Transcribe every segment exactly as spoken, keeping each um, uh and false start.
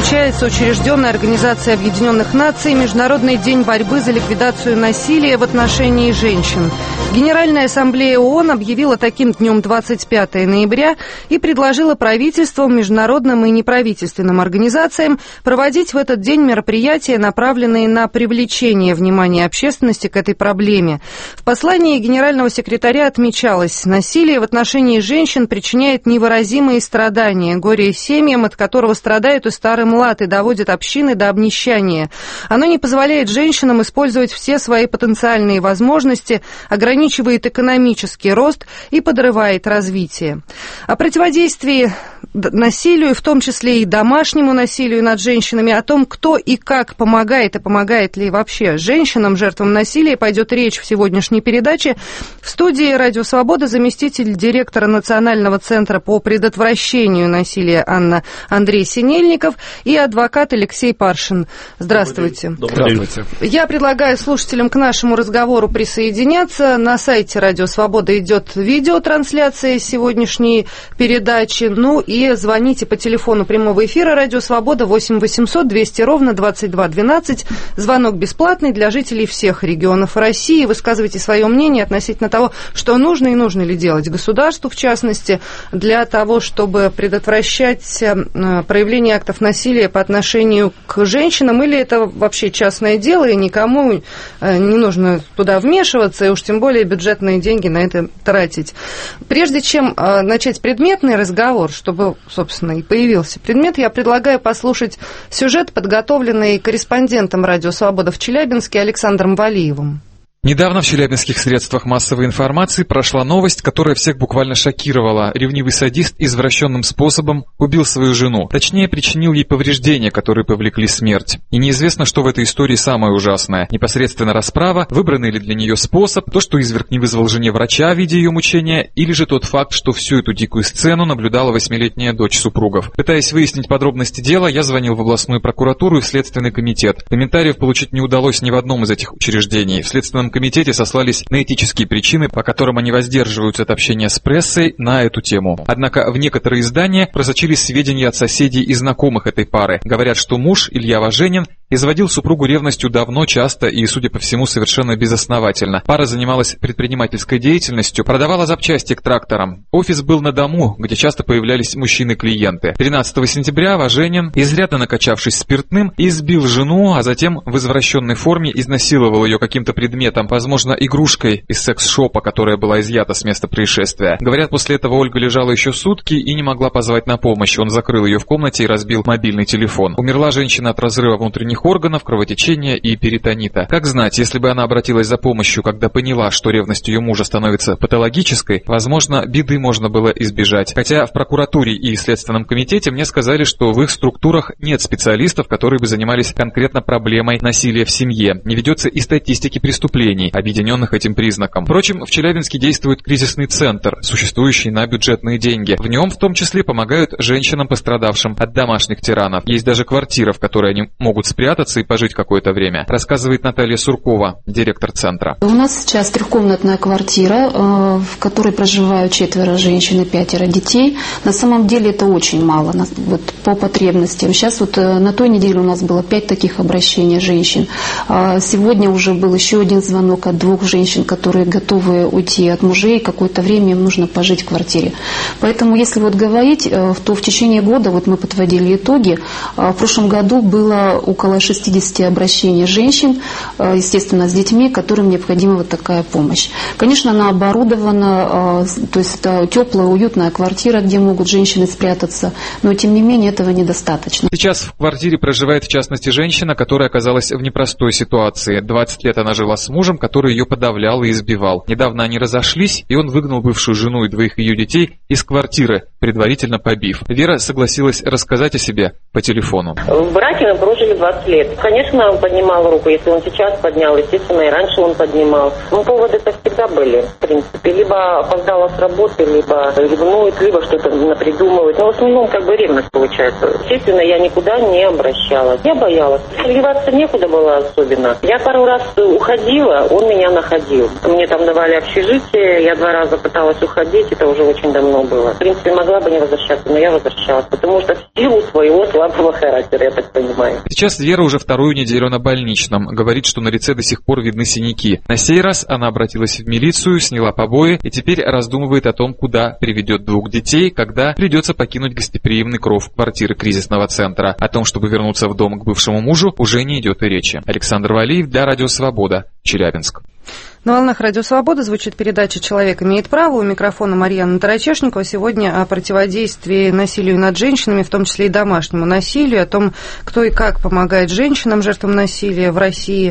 отмечается учрежденная Организацией Объединенных Наций Международный день борьбы за ликвидацию насилия в отношении женщин. Генеральная ассамблея ООН объявила таким днем двадцать пятого ноября и предложила правительствам, международным и неправительственным организациям проводить в этот день мероприятия, направленные на привлечение внимания общественности к этой проблеме. В послании генерального секретаря отмечалось: насилие в отношении женщин причиняет невыразимые страдания, горе семьям, от которого страдают и старый млад, и доводит общины до обнищания. Оно не позволяет женщинам использовать все свои потенциальные возможности, ограничивает экономический рост и подрывает развитие. О противодействии насилию, в том числе и домашнему насилию над женщинами, о том, кто и как помогает и помогает ли вообще женщинам, жертвам насилия, пойдет речь в сегодняшней передаче. В студии «Радио Свобода» заместитель директора Национального центра по предотвращению насилия Анна Андрей Синельников и адвокат Алексей Паршин. Здравствуйте. Здравствуйте. Я предлагаю слушателям к нашему разговору присоединяться. На сайте «Радио Свобода» идет видеотрансляция сегодняшней передачи. Ну и звоните по телефону прямого эфира «Радио Свобода» восемь восемьсот двести ровно двадцать два двенадцать. Звонок бесплатный для жителей всех регионов России. Высказывайте свое мнение относительно того, что нужно и нужно ли делать государству, в частности, для того, чтобы предотвращать проявление актов насилия по отношению к женщинам, или это вообще частное дело, и никому не нужно туда вмешиваться, и уж тем более бюджетные деньги на это тратить. Прежде чем начать предметный разговор, чтобы, собственно, и появился предмет, я предлагаю послушать сюжет, подготовленный корреспондентом «Радио Свобода» в Челябинске Александром Валиевым. Недавно в челябинских средствах массовой информации прошла новость, которая всех буквально шокировала. Ревнивый садист извращенным способом убил свою жену. Точнее, причинил ей повреждения, которые повлекли смерть. И неизвестно, что в этой истории самое ужасное. Непосредственно расправа, выбранный ли для нее способ, то, что изверг не вызвал жене врача, видя ее мучения, или же тот факт, что всю эту дикую сцену наблюдала восьмилетняя дочь супругов. Пытаясь выяснить подробности дела, я звонил в областную прокуратуру и в Следственный комитет. Комментариев получить не удалось ни в одном из этих учреждений. В Следственном комитете сослались на этические причины, по которым они воздерживаются от общения с прессой на эту тему. Однако в некоторые издания просочились сведения от соседей и знакомых этой пары. Говорят, что муж, Илья Важенин, изводил супругу ревностью давно, часто и, судя по всему, совершенно безосновательно. Пара занималась предпринимательской деятельностью, продавала запчасти к тракторам. Офис был на дому, где часто появлялись мужчины-клиенты. тринадцатого сентября Важенин, изрядно накачавшись спиртным, избил жену, а затем в извращенной форме изнасиловал ее каким-то предметом, возможно, игрушкой из секс-шопа, которая была изъята с места происшествия. Говорят, после этого Ольга лежала еще сутки и не могла позвать на помощь. Он закрыл ее в комнате и разбил мобильный телефон. Умерла женщина от разрыва внутренних органов, кровотечения и перитонита. Как знать, если бы она обратилась за помощью, когда поняла, что ревность ее мужа становится патологической, возможно, беды можно было избежать. Хотя в прокуратуре и Следственном комитете мне сказали, что в их структурах нет специалистов, которые бы занимались конкретно проблемой насилия в семье. Не ведется и статистики преступлений, объединенных этим признаком. Впрочем, в Челябинске действует кризисный центр, существующий на бюджетные деньги. В нем в том числе помогают женщинам, пострадавшим от домашних тиранов. Есть даже квартира, в которой они могут спрятаться и пожить какое-то время, рассказывает Наталья Суркова, директор центра. У нас сейчас трехкомнатная квартира, в которой проживают четверо женщин и пятеро детей. На самом деле это очень мало вот, по потребностям. Сейчас вот на той неделе у нас было пять таких обращений женщин. Сегодня уже был еще один звонок от двух женщин, которые готовы уйти от мужей, какое-то время им нужно пожить в квартире. Поэтому, если вот говорить, то в течение года, вот мы подводили итоги, в прошлом году было около шестьдесят обращений женщин, естественно, с детьми, которым необходима вот такая помощь. Конечно, она оборудована, то есть это теплая, уютная квартира, где могут женщины спрятаться, но тем не менее этого недостаточно. Сейчас в квартире проживает, в частности, женщина, которая оказалась в непростой ситуации. двадцать лет она жила с мужем, который ее подавлял и избивал. Недавно они разошлись, и он выгнал бывшую жену и двоих ее детей из квартиры, предварительно побив. Вера согласилась рассказать о себе по телефону. В браке мы прожили двадцать пятнадцать лет. Конечно, он поднимал руку. Если он сейчас поднял, естественно, и раньше он поднимал. Ну, поводы-то всегда были, в принципе. Либо опоздала с работы, либо ревнует, либо что-то напридумывает. Но в основном как бы ревность получается. Естественно, я никуда не обращалась. Я боялась. Деваться некуда было особенно. Я пару раз уходила, он меня находил. Мне там давали общежитие, я два раза пыталась уходить, это уже очень давно было. В принципе, могла бы не возвращаться, но я возвращалась, потому что в силу своего слабого характера, я так понимаю. Сейчас Вера уже вторую неделю на больничном. Говорит, что на лице до сих пор видны синяки. На сей раз она обратилась в милицию, сняла побои и теперь раздумывает о том, куда приведет двух детей, когда придется покинуть гостеприимный кров квартиры кризисного центра. О том, чтобы вернуться в дом к бывшему мужу, уже не идет и речи. Александр Валиев для Радио Свобода, Челябинск. На волнах Радио Свобода звучит передача «Человек имеет право». У микрофона Марьяна Тарачешникова. Сегодня о противодействии насилию над женщинами, в том числе и домашнему насилию, о том, кто и как помогает женщинам, жертвам насилия в России.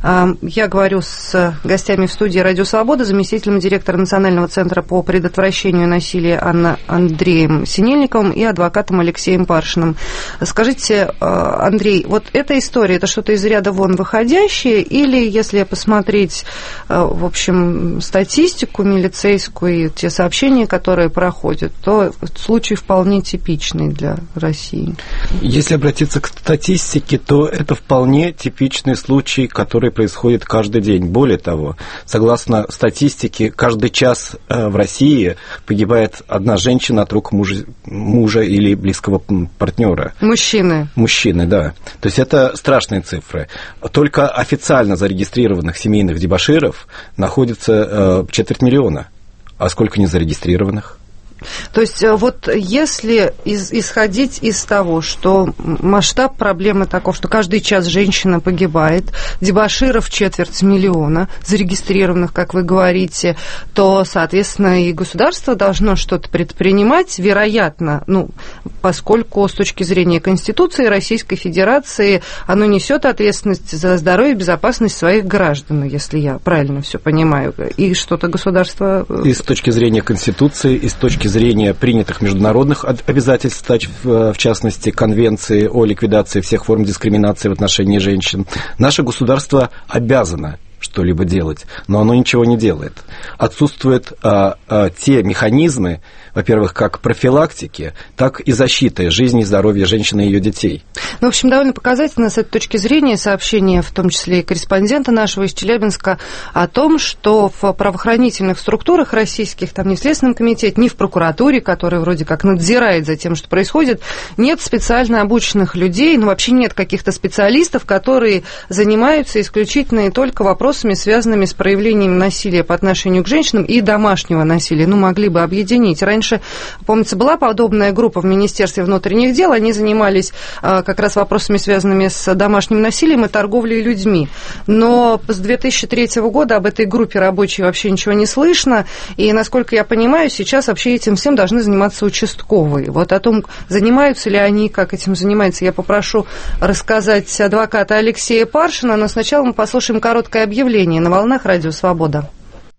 Я говорю с гостями в студии Радио Свобода, заместителем директора Национального центра по предотвращению насилия Анна Андреем Синельниковым и адвокатом Алексеем Паршиным. Скажите, Андрей, вот эта история, это что-то из ряда вон выходящее, или, если посмотреть, в общем, статистику милицейскую и те сообщения, которые проходят, то случай вполне типичный для России? Если обратиться к статистике, то это вполне типичный случай, который происходит каждый день. Более того, согласно статистике, каждый час в России погибает одна женщина от рук мужа, мужа или близкого партнера. Мужчины. Мужчины, да. То есть это страшные цифры. Только официально зарегистрированных семейных дебоширов находится э, четверть миллиона. А сколько незарегистрированных? То есть вот если из, исходить из того, что масштаб проблемы таков, что каждый час женщина погибает, дебоширов четверть миллиона, зарегистрированных, как вы говорите, то, соответственно, и государство должно что-то предпринимать, вероятно, ну, поскольку с точки зрения Конституции Российской Федерации оно несет ответственность за здоровье и безопасность своих граждан, если я правильно все понимаю, и что-то государство... И с точки зрения Конституции, и с точки зрения принятых международных обязательств, в частности, Конвенции о ликвидации всех форм дискриминации в отношении женщин, наше государство обязано что-либо делать, но оно ничего не делает. Отсутствуют а, а, те механизмы, во-первых, как профилактики, так и защиты жизни и здоровья женщины и ее детей. Ну, в общем, довольно показательно с этой точки зрения сообщение, в том числе и корреспондента нашего из Челябинска, о том, что в правоохранительных структурах российских, там ни в Следственном комитете, ни в прокуратуре, которая вроде как надзирает за тем, что происходит, нет специально обученных людей, ну, вообще нет каких-то специалистов, которые занимаются исключительно и только вопросами, связанными с проявлением насилия по отношению к женщинам и домашнего насилия. Ну, могли бы объединить. Раньше, помнится, была подобная группа в Министерстве внутренних дел, они занимались а, как раз вопросами, связанными с домашним насилием и торговлей людьми. Но с две тысячи третьего года об этой группе рабочей вообще ничего не слышно, и, насколько я понимаю, сейчас вообще этим всем должны заниматься участковые. Вот о том, занимаются ли они, как этим занимаются, я попрошу рассказать адвоката Алексея Паршина, но сначала мы послушаем короткое объявление на волнах Радио Свобода.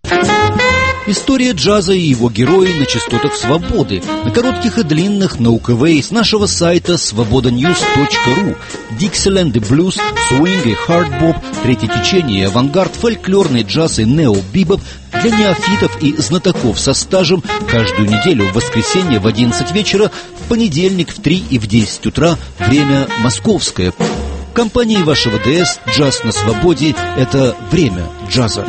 История джаза и его герои на частотах свободы, на коротких и длинных, на УКВ с нашего сайта свобода ньюс точка ру. Диксиленд и блюз, свинг и хардбоп, третье течение, авангард, фольклорный джаз и нео-бибоп для неофитов и знатоков со стажем каждую неделю в воскресенье в одиннадцать вечера, в понедельник в три и в десять утра, время московское. В компании вашего ДС «Джаз на свободе» — это время джаза.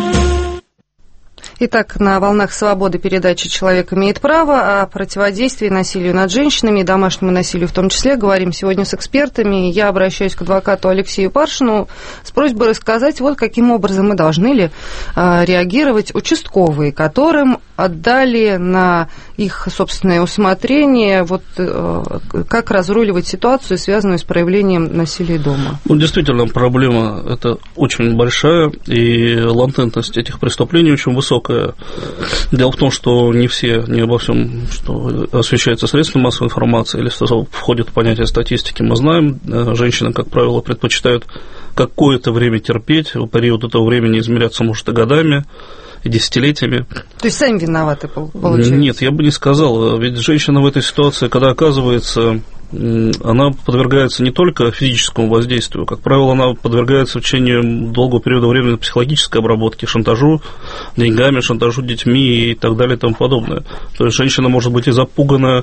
Итак, на волнах свободы передачи «Человек имеет право» о противодействии насилию над женщинами и домашнему насилию в том числе. Говорим сегодня с экспертами. Я обращаюсь к адвокату Алексею Паршину с просьбой рассказать, вот каким образом мы должны ли а, реагировать участковые, которым отдали на их собственное усмотрение, вот а, как разруливать ситуацию, связанную с проявлением насилия дома. Ну, действительно, проблема эта очень большая, и латентность этих преступлений очень высокая. Дело в том, что не все, не обо всем, что освещается средствами массовой информации или что входит в понятие статистики, мы знаем. Женщины, как правило, предпочитают какое-то время терпеть, период этого времени измеряться может и годами, и десятилетиями. То есть сами виноваты, получается? Нет, я бы не сказал. Ведь женщина в этой ситуации, когда оказывается она подвергается не только физическому воздействию, как правило, она подвергается в течение долгого периода времени психологической обработке, шантажу деньгами, шантажу детьми и так далее и тому подобное. То есть женщина может быть и запугана,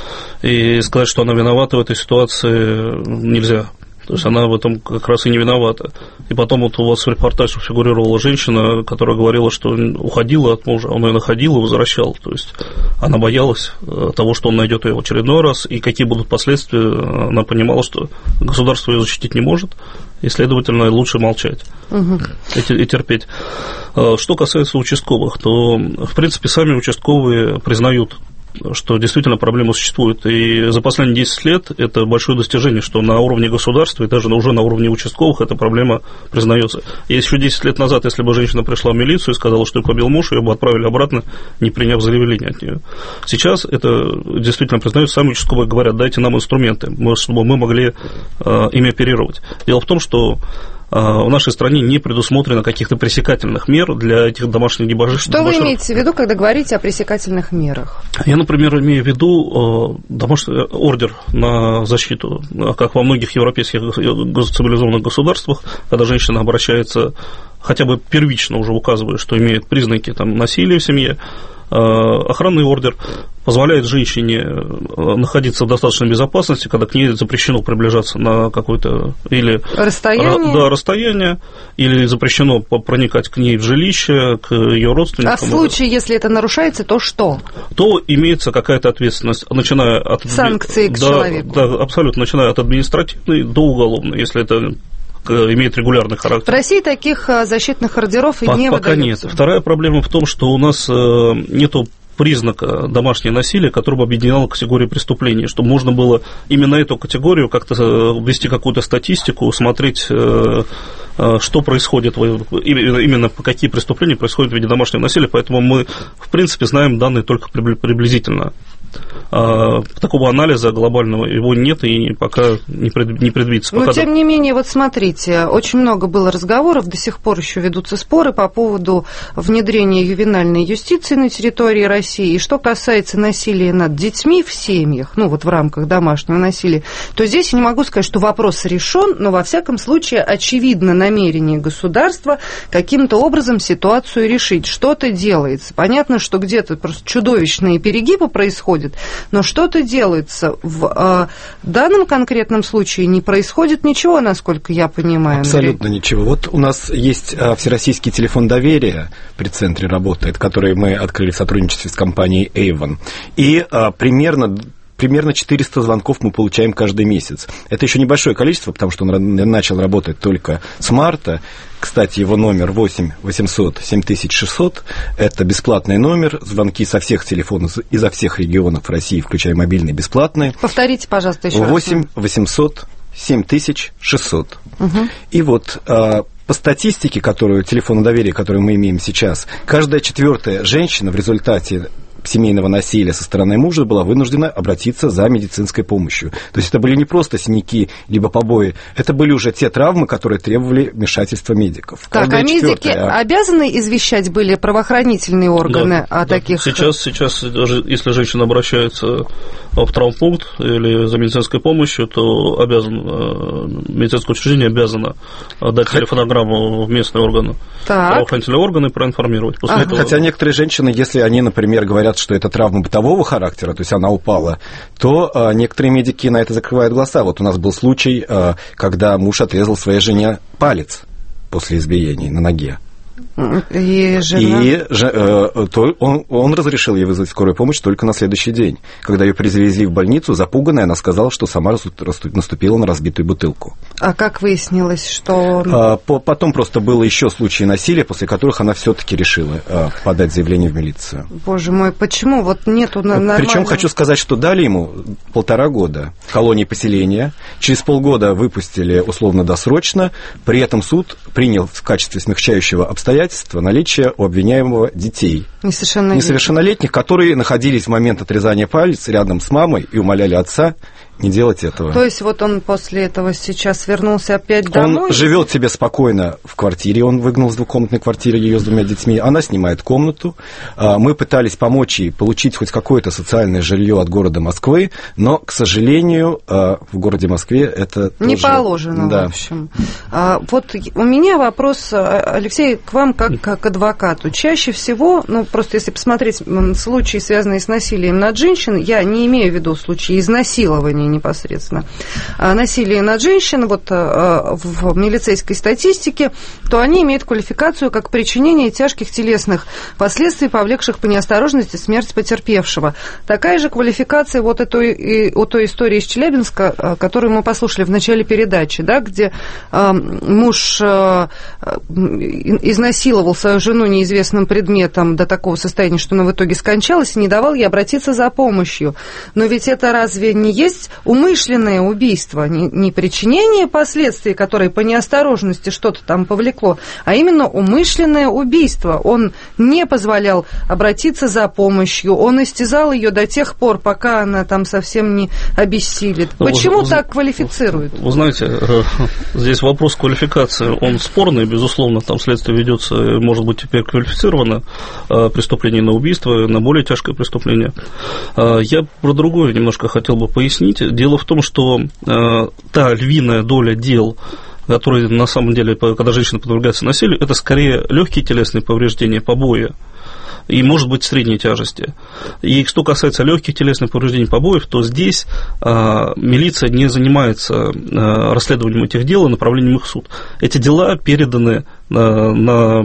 и сказать, что она виновата в этой ситуации, нельзя. То есть она в этом как раз и не виновата. И потом вот у вас в репортаже фигурировала женщина, которая говорила, что уходила от мужа, он ее находил и возвращал. То есть она боялась того, что он найдет ее в очередной раз, и какие будут последствия. Она понимала, что государство ее защитить не может, и, следовательно, лучше молчать угу. и, и терпеть. Что касается участковых, то, в принципе, сами участковые признают, что действительно проблема существует. И за последние десять лет это большое достижение, что на уровне государства и даже уже на уровне участковых эта проблема признается. И еще десять лет назад, если бы женщина пришла в милицию и сказала, что ее побил муж, ее бы отправили обратно, не приняв заявление от нее. Сейчас это действительно признают, сами участковые говорят, дайте нам инструменты, чтобы мы могли э, ими оперировать. Дело в том, что в нашей стране не предусмотрено каких-то пресекательных мер для этих домашних дебоширов. Что вы имеете в виду, когда говорите о пресекательных мерах? Я, например, имею в виду домашний ордер на защиту, как во многих европейских цивилизованных государствах, когда женщина обращается, хотя бы первично уже указывая, что имеет признаки там, насилия в семье, охранный ордер позволяет женщине находиться в достаточной безопасности, когда к ней запрещено приближаться на какое-то или расстояние, да, расстояние или запрещено проникать к ней в жилище, к ее родственникам. А в случае, если это нарушается, то что? То имеется какая-то ответственность, начиная от санкции к да, человеку. Да, абсолютно, начиная от административной до уголовной, если это имеет регулярный характер. В России таких защитных ордеров и По- не пока выдается. Нет. Вторая проблема в том, что у нас нету признака домашнего насилия, который бы объединял категории преступлений, чтобы можно было именно эту категорию как-то ввести какую-то статистику, смотреть, что происходит, именно какие преступления происходят в виде домашнего насилия, поэтому мы, в принципе, знаем данные только приблизительно. Такого анализа глобального его нет и пока не предвидится. Но, пока тем да. не менее, вот смотрите, очень много было разговоров, до сих пор еще ведутся споры по поводу внедрения ювенальной юстиции на территории России. И что касается насилия над детьми в семьях, ну вот в рамках домашнего насилия, то здесь я не могу сказать, что вопрос решен, но во всяком случае очевидно намерение государства каким-то образом ситуацию решить. Что-то делается. Понятно, что где-то просто чудовищные перегибы происходят, но что-то делается. В э, данном конкретном случае не происходит ничего, насколько я понимаю. Абсолютно Андрей. Ничего. Вот у нас есть э, всероссийский телефон доверия, при центре работает, который мы открыли в сотрудничестве с компанией Avon. И э, примерно... Примерно четыреста звонков мы получаем каждый месяц. Это еще небольшое количество, потому что он начал работать только с марта. Кстати, его номер восемь восемьсот семь тысяч шестьсот. Это бесплатный номер. Звонки со всех телефонов изо всех регионов России, включая мобильные, бесплатные. Повторите, пожалуйста, еще раз. восемь восемьсот семь тысяч шестьсот. Угу. И вот... По статистике, которую, телефону доверия, которую мы имеем сейчас, каждая четвертая женщина в результате семейного насилия со стороны мужа была вынуждена обратиться за медицинской помощью. То есть это были не просто синяки, либо побои, это были уже те травмы, которые требовали вмешательства медиков. Так, каждая а медики четвертая... обязаны извещать были правоохранительные органы да, о да. таких... Сейчас, сейчас, даже если женщина обращается в травмпункт или за медицинской помощью, то обязан, медицинское учреждение обязано дать телефонограмму в местные органы, так. правоохранительные органы, проинформировать. После ага. этого... Хотя некоторые женщины, если они, например, говорят, что это травма бытового характера, то есть она упала, то а, некоторые медики на это закрывают глаза. Вот у нас был случай, а, когда муж отрезал своей жене палец после избиения на ноге. И, жена... и же, э, то он, он разрешил ей вызвать скорую помощь только на следующий день. Когда ее привезли в больницу, запуганная, она сказала, что сама наступила на разбитую бутылку. А как выяснилось, что... А, по, потом просто было еще случаи насилия, после которых она все-таки решила а, подать заявление в милицию. Боже мой, почему? Вот нету нормального... Причем хочу сказать, что дали ему полтора года колонии поселения, через полгода выпустили условно-досрочно, при этом суд принял в качестве смягчающего обстоятельства наличие у обвиняемого детей. Несовершеннолетних. Несовершеннолетних, которые находились в момент отрезания пальца рядом с мамой и умоляли отца не делать этого. То есть вот он после этого сейчас вернулся опять домой? Он живет себе спокойно в квартире, он выгнал с двухкомнатной квартиры ее с двумя детьми, она снимает комнату. Мы пытались помочь ей получить хоть какое-то социальное жилье от города Москвы, но, к сожалению, в городе Москве это не тоже... положено, да. В общем. Вот у меня вопрос, Алексей, к вам как, как к адвокату. Чаще всего, ну, просто если посмотреть случаи, связанные с насилием над женщиной, я не имею в виду случаи изнасилования непосредственно, а насилие над женщиной, вот в милицейской статистике, то они имеют квалификацию как причинение тяжких телесных последствий, повлекших по неосторожности смерть потерпевшего. Такая же квалификация вот этой, у той истории из Челябинска, которую мы послушали в начале передачи, да, где муж изнасиловал свою жену неизвестным предметом до такого состояния, что она в итоге скончалась, и не давал ей обратиться за помощью. Но ведь это разве не есть умышленное убийство, не, не причинение последствий, которые по неосторожности что-то там повлекло, а именно умышленное убийство. Он не позволял обратиться за помощью, он истязал ее до тех пор, пока она там совсем не обессилит. Почему вы, так квалифицируют? Вы знаете, здесь вопрос квалификации, он спорный, безусловно, там следствие ведется, может быть, теперь квалифицировано преступление на убийство, на более тяжкое преступление. Я про другое немножко хотел бы пояснить. Дело в том, что э, та львиная доля дел, которые на самом деле, когда женщина подвергается насилию, это скорее легкие телесные повреждения, побои, и, может быть, средней тяжести. И что касается легких телесных повреждений, побоев, то здесь а, милиция не занимается а, расследованием этих дел и направлением их в суд. Эти дела переданы на,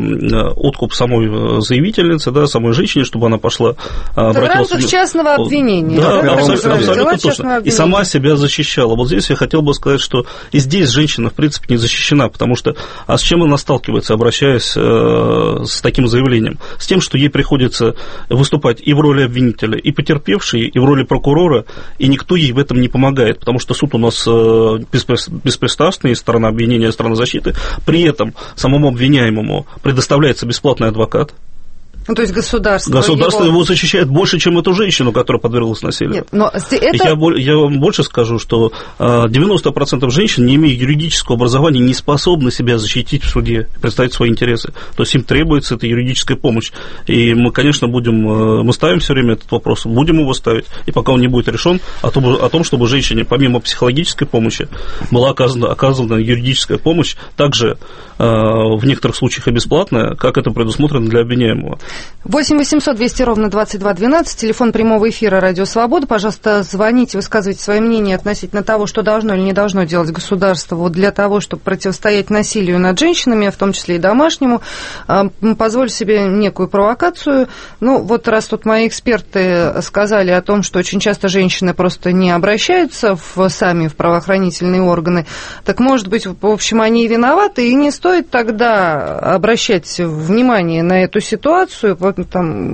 на откуп самой заявительницы, да, самой женщине, чтобы она пошла... В рамках частного обвинения. Да, да, абсолютно, абсолютно точно. И сама себя защищала. Вот здесь я хотел бы сказать, что и здесь женщина, в принципе, не защищена, потому что... А с чем она сталкивается, обращаясь э, с таким заявлением? С тем, что ей приходится выступать и в роли обвинителя, и потерпевшей, и в роли прокурора, и никто ей в этом не помогает, потому что суд у нас беспристрастный, сторона обвинения, сторона защиты. При этом самому обвиняемому предоставляется бесплатный адвокат. Ну, то есть государство... Государство его... его защищает больше, чем эту женщину, которая подверглась насилию. Нет, но это... я, я вам больше скажу, что девяносто процентов женщин, не имея юридического образования, не способны себя защитить в суде, представить свои интересы. То есть им требуется эта юридическая помощь. И мы, конечно, будем... Мы ставим все время этот вопрос, будем его ставить, и пока он не будет решен, о том, о том чтобы женщине, помимо психологической помощи, была оказана, оказана юридическая помощь, также в некоторых случаях и бесплатная, как это предусмотрено для обвиняемого. восемь восемьсот двести ровно двадцать два двенадцать, телефон прямого эфира «Радио Свобода». Пожалуйста, звоните, высказывайте свое мнение относительно того, что должно или не должно делать государство вот для того, чтобы противостоять насилию над женщинами, в том числе и домашнему. Позволю себе некую провокацию. Ну, вот раз тут мои эксперты сказали о том, что очень часто женщины просто не обращаются в, сами в правоохранительные органы, так, может быть, в общем, они и виноваты, и не стоит тогда обращать внимание на эту ситуацию, там,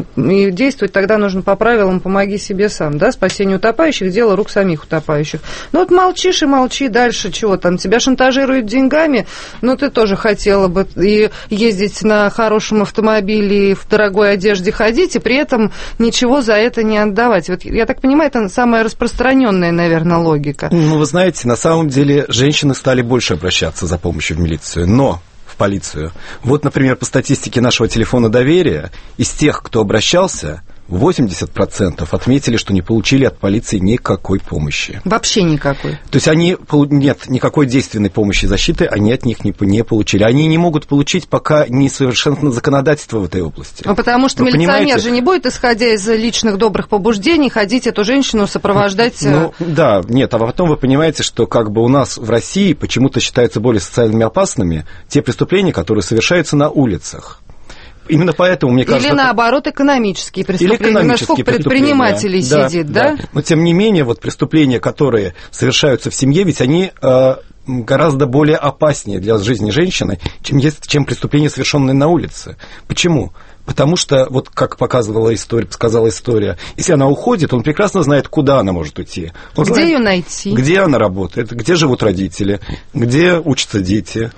и действовать тогда нужно по правилам «помоги себе сам», да, спасение утопающих, дело рук самих утопающих. Ну вот молчишь и молчи дальше, чего там, тебя шантажируют деньгами, ну ты тоже хотела бы и ездить на хорошем автомобиле, и в дорогой одежде ходить, и при этом ничего за это не отдавать. Вот, я так понимаю, это самая распространенная, наверное, логика. Ну, вы знаете, на самом деле женщины стали больше обращаться за помощью в милицию, но... полицию. Вот, например, по статистике нашего телефона доверия, из тех, кто обращался, восемьдесят процентов отметили, что не получили от полиции никакой помощи. Вообще никакой? То есть они, нет, никакой действенной помощи и защиты они от них не, не получили. Они не могут получить, пока не совершенно законодательство в этой области. Ну, потому что Вы милиционер понимаете? же не будет, исходя из личных добрых побуждений, ходить эту женщину сопровождать... Ну, да, нет, а потом вы понимаете, что как бы у нас в России почему-то считаются более социально опасными те преступления, которые совершаются на улицах. Именно поэтому, мне кажется... Или, наоборот, экономические преступления. Или экономические Сколько предпринимателей да, сидит, да, да? Но, тем не менее, вот преступления, которые совершаются в семье, ведь они э, гораздо более опаснее для жизни женщины, чем, есть, чем преступления, совершенные на улице. Почему? Потому что, вот как показывала история, сказала история, если она уходит, он прекрасно знает, куда она может уйти. Он где знает, ее найти? Где она работает, где живут родители, где учатся дети.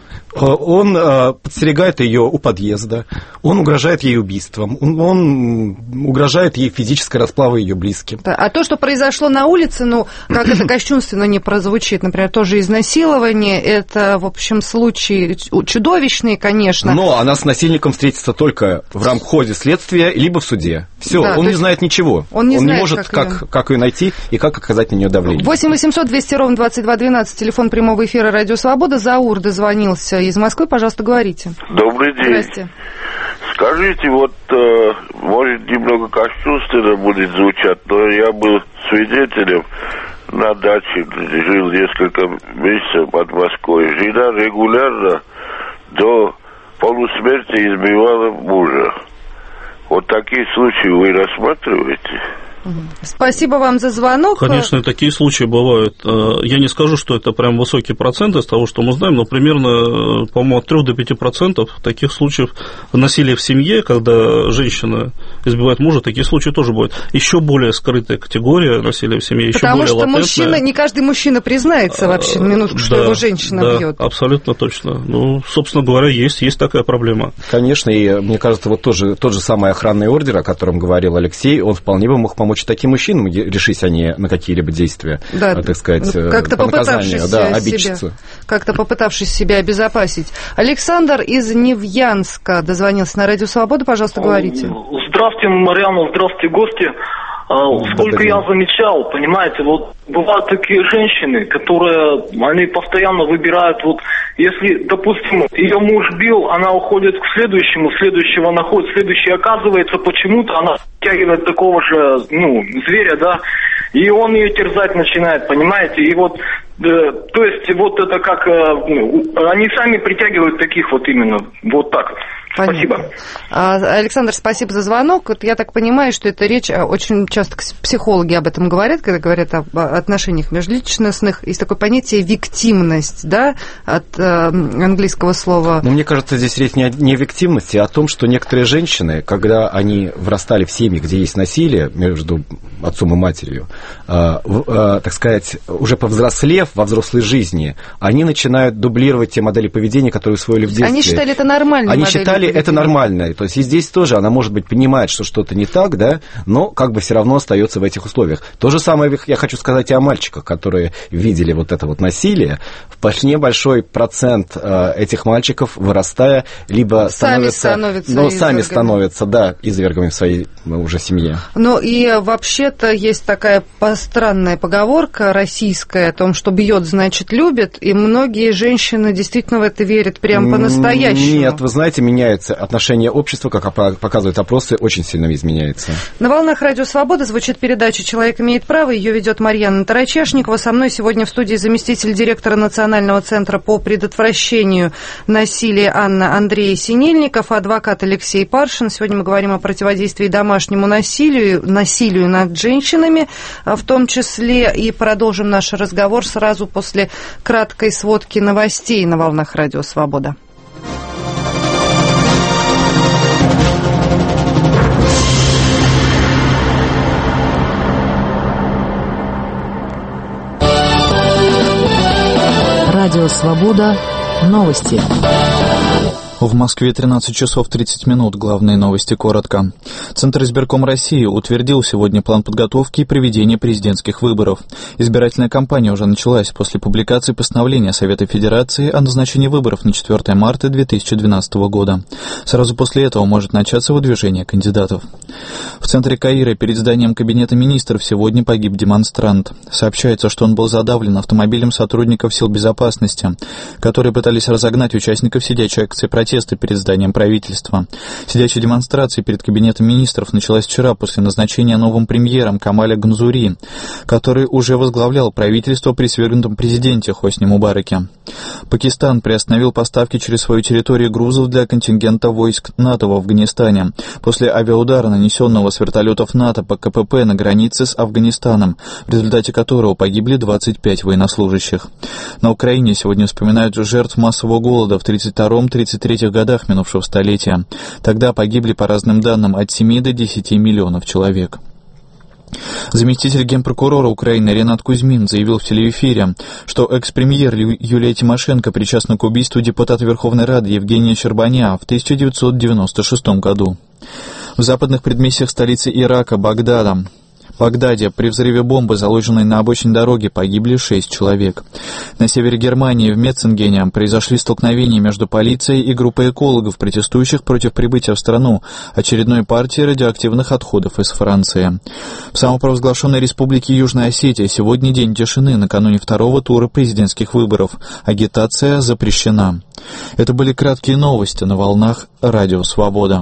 Он подстерегает ее у подъезда, он угрожает ей убийством, он, он угрожает ей физической расплавой ее близким. Да, а то, что произошло на улице, ну, как это кощунственно не прозвучит, например, тоже изнасилование, это, в общем, случаи чудовищные, конечно. Но она с насильником встретится только в рамках ходе следствия, либо в суде. Все, да, он не знает ничего. Он не, он знает, не может, как, как, ее... как ее найти и как оказать на нее давление. восемь восемьсот двести ровно двадцать два двенадцать, телефон прямого эфира «Радио Свобода». Заур дозвонился из Москвы. Пожалуйста, говорите. Добрый день. Здрасте. Скажите, вот, э, может, немного кощунственно будет звучать, но я был свидетелем на даче, жил несколько месяцев под Москвой. Жена регулярно до полусмерти избивала мужа. Вот такие случаи вы рассматриваете? Спасибо вам за звонок. Конечно, такие случаи бывают. Я не скажу, что это прям высокий процент из того, что мы знаем, но примерно, по-моему, от трёх до пяти процентов таких случаев насилия в семье, когда женщина избивает мужа, такие случаи тоже бывают. Еще более скрытая категория насилия в семье, еще Потому более что латентная. мужчина, не каждый мужчина признается вообще, на минутку, что да, его женщина да, бьет. Абсолютно точно. Ну, собственно говоря, есть, есть такая проблема. Конечно, и мне кажется, вот тоже, тот же самый охранный ордер, о котором говорил Алексей, он вполне бы мог помочь таким мужчинам, решись они на какие-либо действия, да, так сказать, как-то по наказанию, да, обидчицы. Себя, как-то попытавшись себя обезопасить. Александр из Невьянска дозвонился на Радио Свобода, пожалуйста, говорите. Здравствуйте, Марьяна, здравствуйте, гости. Сколько я замечал, понимаете, вот бывают такие женщины, которые, они постоянно выбирают, вот, если, допустим, ее муж бил, она уходит к следующему, следующего находит, следующий оказывается, почему-то она втягивает такого же, ну, зверя, да, и он ее терзать начинает, понимаете, и вот, э, то есть, вот это как, э, они сами притягивают таких вот именно, вот так. Спасибо. Александр, спасибо за звонок. Вот я так понимаю, что это речь, очень часто психологи об этом говорят, когда говорят об отношениях межличностных. Есть такое понятие виктимность, да, от э, английского слова. Но мне кажется, здесь речь не о, не о виктимности, а о том, что некоторые женщины, когда они вырастали в семьи, где есть насилие между отцом и матерью, э, э, так сказать, уже повзрослев во взрослой жизни, они начинают дублировать те модели поведения, которые усвоили в детстве. Они считали это нормальной Они моделью считали это нормально. То есть и здесь тоже она, может быть, понимает, что что-то не так, да, но как бы все равно остается в этих условиях. То же самое я хочу сказать и о мальчиках, которые видели вот это вот насилие. Вполне большой процент э, этих мальчиков, вырастая, либо сами становятся, становятся ну, сами извергами. становятся, да, извергами в своей ну, уже семье. Ну и вообще-то есть такая странная поговорка российская о том, что бьет, значит, любит, и многие женщины действительно в это верят прям по-настоящему. Нет, вы знаете, меняется отношение общества, как показывают опросы, очень сильно изменяется. На волнах Радио Свобода звучит передача «Человек имеет право». Ее ведет Марьяна Тарачешникова. Со мной сегодня в студии заместитель директора Национального центра по предотвращению насилия Анна Андрей Синельников, адвокат Алексей Паршин. Сегодня мы говорим о противодействии домашнему насилию, насилию над женщинами в том числе. И продолжим наш разговор сразу после краткой сводки новостей на волнах Радио Свобода. Радио Свобода. Новости. В Москве тринадцать часов тридцать минут. Главные новости коротко. Центр избирком России утвердил сегодня план подготовки и проведения президентских выборов. Избирательная кампания уже началась после публикации постановления Совета Федерации о назначении выборов на четвёртое марта две тысячи двенадцатого года. Сразу после этого может начаться выдвижение кандидатов. В центре Каира перед зданием Кабинета министров сегодня погиб демонстрант. Сообщается, что он был задавлен автомобилем сотрудников сил безопасности, которые пытались разогнать участников сидячей акции протеста перед зданием правительства. Сидячая демонстрация перед Кабинетом министров началась вчера после назначения новым премьером Камаля Ганзури, который уже возглавлял правительство при свергнутом президенте Хосни Мубараке. Пакистан приостановил поставки через свою территорию грузов для контингента войск НАТО в Афганистане после авиаудара, нанесенного с вертолетов НАТО по ка пэ пэ на границе с Афганистаном, в результате которого погибли двадцать пять военнослужащих. На Украине сегодня вспоминают жертв массового голода в тридцать втором — тридцать третьем двадцати-третьих годах минувшего столетия. Тогда погибли, по разным данным, от семи до десяти миллионов человек. Заместитель генпрокурора Украины Ренат Кузьмин заявил в телеэфире, что экс-премьер Юлия Тимошенко причастна к убийству депутата Верховной Рады Евгения Щербаня в тысяча девятьсот девяносто шестом году. В западных предместьях столицы Ирака, Багдада, Багдаде, при взрыве бомбы, заложенной на обочине дороги, погибли шесть человек. На севере Германии, в Метцингене, произошли столкновения между полицией и группой экологов, протестующих против прибытия в страну очередной партии радиоактивных отходов из Франции. В самопровозглашенной республике Южная Осетия сегодня день тишины накануне второго тура президентских выборов. Агитация запрещена. Это были краткие новости на волнах Радио Свобода.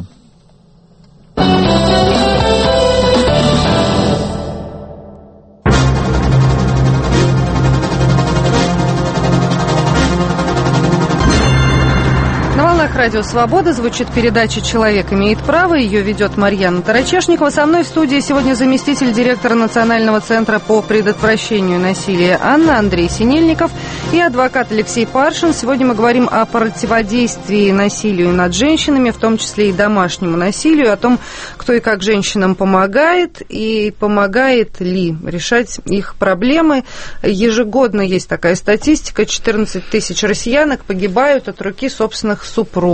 Радио «Свобода» звучит передача «Человек имеет право». Ее ведет Марьяна Тарачешникова. Со мной в студии сегодня заместитель директора Национального центра по предотвращению насилия Анна, Андрей Синельников и адвокат Алексей Паршин. Сегодня мы говорим о противодействии насилию над женщинами, в том числе и домашнему насилию, о том, кто и как женщинам помогает и помогает ли решать их проблемы. Ежегодно есть такая статистика: четырнадцать тысяч россиянок погибают от руки собственных супругов.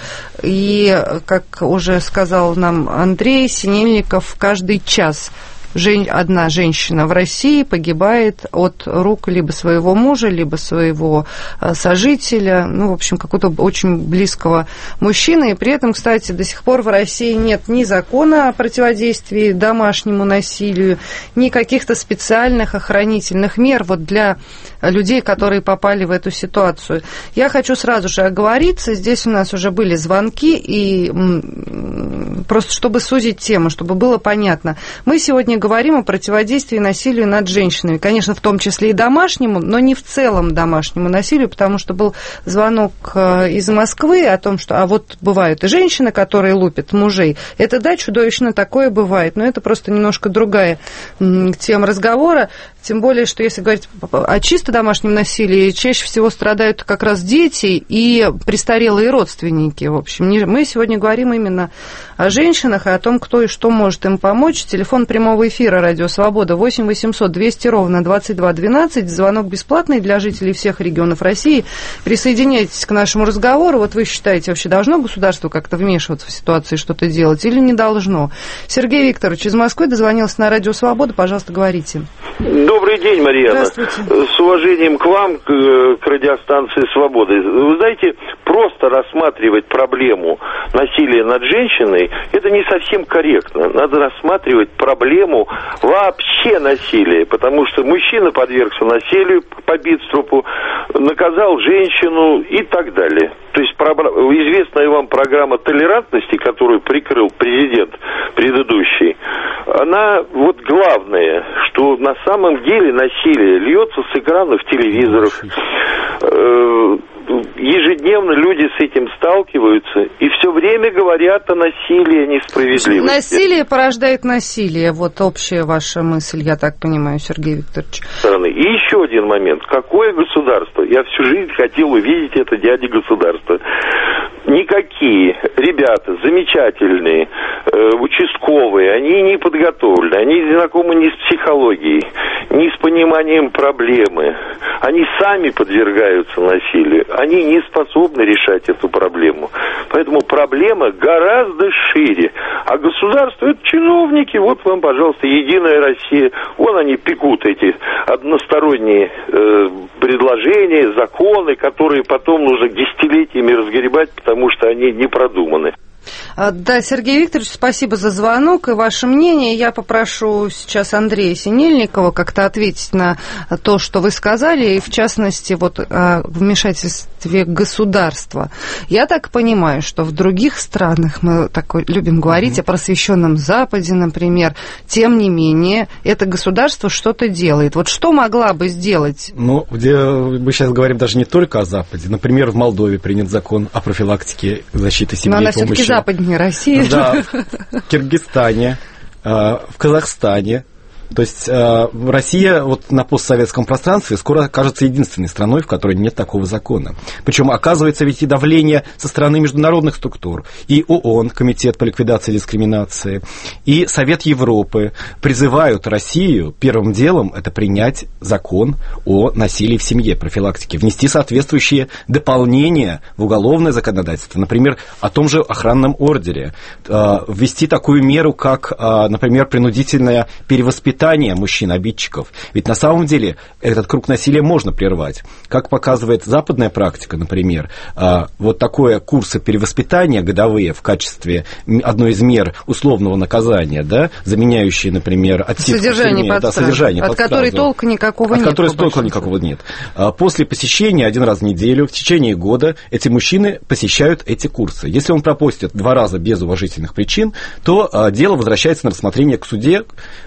И, как уже сказал нам Андрей Синельников, каждый час одна женщина в России погибает от рук либо своего мужа, либо своего сожителя, ну, в общем, какого-то очень близкого мужчины. И при этом, кстати, до сих пор в России нет ни закона о противодействии домашнему насилию, ни каких-то специальных охранительных мер вот для людей, которые попали в эту ситуацию. Я хочу сразу же оговориться, здесь у нас уже были звонки, и просто чтобы сузить тему, чтобы было понятно. Мы сегодня говорим о противодействии насилию над женщинами, конечно, в том числе и домашнему, но не в целом домашнему насилию, потому что был звонок из Москвы о том, что а вот бывают и женщины, которые лупят мужей. Это, да, чудовищно, такое бывает, но это просто немножко другая тема разговора, тем более, что если говорить о чисто домашнем насилии, чаще всего страдают как раз дети и престарелые родственники. В общем, мы сегодня говорим именно о женщинах и о том, кто и что может им помочь. Телефон прямого эфира «Радио Свобода» восемь восемьсот двести ровно двадцать два двенадцать. Звонок бесплатный для жителей всех регионов России. Присоединяйтесь к нашему разговору. Вот вы считаете, вообще должно государство как-то вмешиваться в ситуацию, что-то делать или не должно? Сергей Викторович из Москвы дозвонился на «Радио Свобода». Пожалуйста, говорите. Добрый день, Марьяна. С уважением к вам, к, к радиостанции «Свобода». Вы знаете, просто рассматривать проблему насилия над женщиной, это не совсем корректно. Надо рассматривать проблему вообще насилия, потому что мужчина подвергся насилию, побит с трупу, наказал женщину и так далее. То есть известная вам программа толерантности, которую прикрыл президент предыдущий, она вот главное, что на самом деле насилие льется с экранов телевизоров. Ежедневно люди с этим сталкиваются и все время говорят о насилии, о несправедливости. Насилие порождает насилие. Вот общая ваша мысль, я так понимаю, Сергей Викторович. И еще один момент. Какое государство? Я всю жизнь хотел увидеть это, дядя государство. Никакие ребята замечательные, э, участковые, они не подготовлены, они не знакомы ни с психологией, ни с пониманием проблемы. Они сами подвергаются насилию, они не способны решать эту проблему. Поэтому проблема гораздо шире. А государство — это чиновники. Вот вам, пожалуйста, Единая Россия. Вон они пекут эти односторонние э, предложения, законы, которые потом нужно десятилетиями разгребать, потому что они не продуманы. Да, Сергей Викторович, спасибо за звонок и ваше мнение. Я попрошу сейчас Андрея Синельникова как-то ответить на то, что вы сказали, и в частности вот о вмешательстве государства. Я так понимаю, что в других странах, мы так любим говорить mm-hmm. о просвещенном Западе, например, тем не менее, это государство что-то делает. Вот что могла бы сделать? Ну, где мы сейчас говорим даже не только о Западе. Например, в Молдове принят закон о профилактике защиты семьи и помощи. Западнее России. Да, в Киргизстане, в Казахстане, То есть э, Россия вот на постсоветском пространстве скоро окажется единственной страной, в которой нет такого закона. Причем оказывается ведь и давление со стороны международных структур, и ООН, Комитет по ликвидации дискриминации, и Совет Европы призывают Россию первым делом это принять закон о насилии в семье, профилактике, внести соответствующие дополнения в уголовное законодательство, например, о том же охранном ордере, э, ввести такую меру, как, э, например, принудительное перевоспитание мужчин-обидчиков. Ведь на самом деле этот круг насилия можно прервать. Как показывает западная практика, например, э, вот такое курсы перевоспитания годовые в качестве одной из мер условного наказания, да, заменяющие, например, отсидку в тюрьме, да, содержание от которой толка никакого от нет. От которой толка никакого нет. После посещения один раз в неделю, в течение года, эти мужчины посещают эти курсы. Если он пропустит два раза без уважительных причин, то дело возвращается на рассмотрение к суде,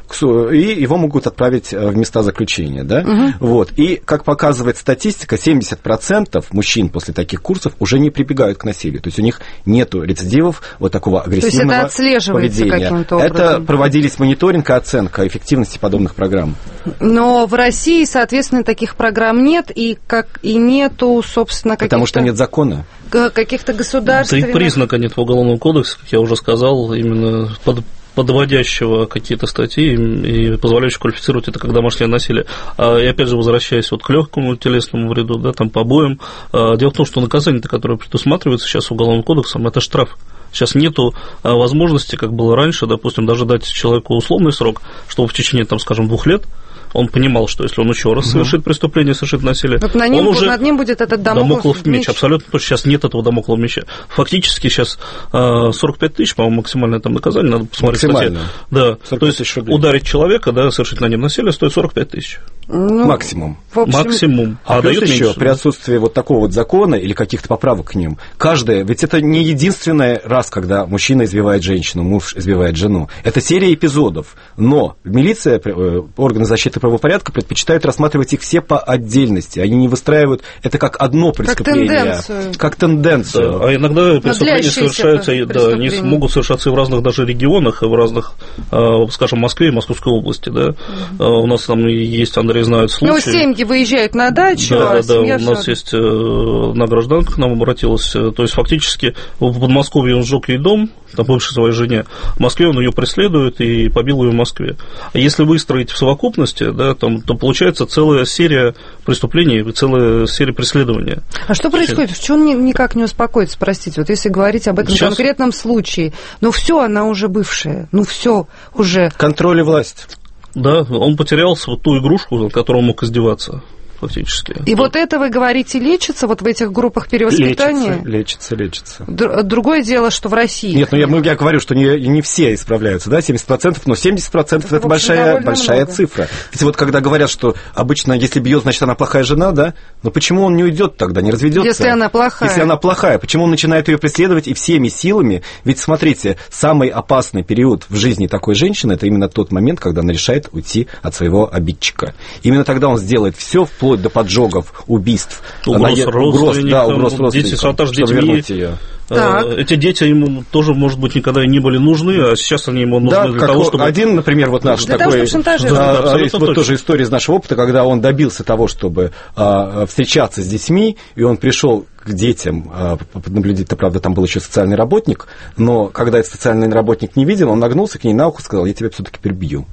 и его могут отправить в места заключения. Да? Угу. Вот. И, как показывает статистика, семьдесят процентов мужчин после таких курсов уже не прибегают к насилию. То есть у них нет рецидивов вот такого агрессивного поведения. То есть это отслеживается каким-то образом? Это проводились мониторинг и оценка эффективности подобных программ. Но в России, соответственно, таких программ нет, и, как, и нету, собственно, каких-то... Потому что нет закона. Каких-то государственных... Три признака нет в Уголовном кодексе, как я уже сказал, именно под... подводящего какие-то статьи и позволяющего квалифицировать это как домашнее насилие. И опять же, возвращаясь вот к легкому телесному вреду, да, там, побоям, дело в том, что наказание-то, которое предусматривается сейчас Уголовным кодексом, это штраф. Сейчас нету возможности, как было раньше, допустим, даже дать человеку условный срок, чтобы в течение, там, скажем, двух лет он понимал, что если он еще раз совершит угу. преступление, совершит насилие, вот на ним, он уже над ним будет этот дамоклов, дамоклов меч. меч. Абсолютно точно. Сейчас нет этого дамоклова меча. Фактически сейчас сорок пять тысяч, по-моему, максимальное там наказание, надо посмотреть. Максимально. Да. То есть ударить человека, да, совершить на нем насилие стоит сорок пять тысяч. Ну, максимум. Общем... Максимум. А, а плюс еще меньше. При отсутствии вот такого вот закона или каких-то поправок к ним, каждое, ведь это не единственный раз, когда мужчина избивает женщину, муж избивает жену. Это серия эпизодов. Но милиция, органы защиты правопорядка предпочитают рассматривать их все по отдельности. Они не выстраивают это как одно преступление. Как тенденцию. Как тенденцию. Да. А иногда преступления совершаются, да, они могут совершаться и в разных даже регионах, и в разных, скажем, Москве и Московской области. Да. Угу. У нас там есть, Андрей знает случаи. Ну, семьи выезжают на дачу, да, а да, семья да, у нас все... есть одна гражданка к нам обратилась, то есть фактически в Подмосковье он сжег ей дом, там, бывшей своей жене, в Москве он ее преследует и побил ее в Москве. А если выстроить в совокупности, да, там, то получается целая серия преступлений, целая серия преследования. А что происходит? В чем он никак не успокоится, простите, вот если говорить об этом Сейчас... конкретном случае, ну все, она уже бывшая, ну все уже. Контроль и власть. Да, он потерял вот ту игрушку, на которой он мог издеваться. Фактически. И вот это, вы говорите, лечится вот в этих группах перевоспитания? Лечится, лечится, лечится. Другое дело, что в России... Нет, ну я, я говорю, что не, не все исправляются, да, семьдесят процентов, но семьдесят процентов это, это большая, большая цифра. Ведь вот когда говорят, что обычно, если бьет, значит, она плохая жена, да, но почему он не уйдет тогда, не разведется? Если она плохая. Если она плохая, почему он начинает ее преследовать и всеми силами? Ведь, смотрите, самый опасный период в жизни такой женщины, это именно тот момент, когда она решает уйти от своего обидчика. Именно тогда он сделает все вплоть до поджогов, убийств, угроз родственникам, да, угроз родственникам, шантаж детьми. Так. Эти дети ему тоже, может быть, никогда и не были нужны, а сейчас они ему нужны да, для того, чтобы... Один, например, вот наш для такой... Того, да, да, есть вот тоже история из нашего опыта, когда он добился того, чтобы а, встречаться с детьми, и он пришел к детям, а, наблюдать-то, правда, там был еще социальный работник, но когда этот социальный работник не видел, он нагнулся к ней на ухо и сказал: я тебя все-таки прибью.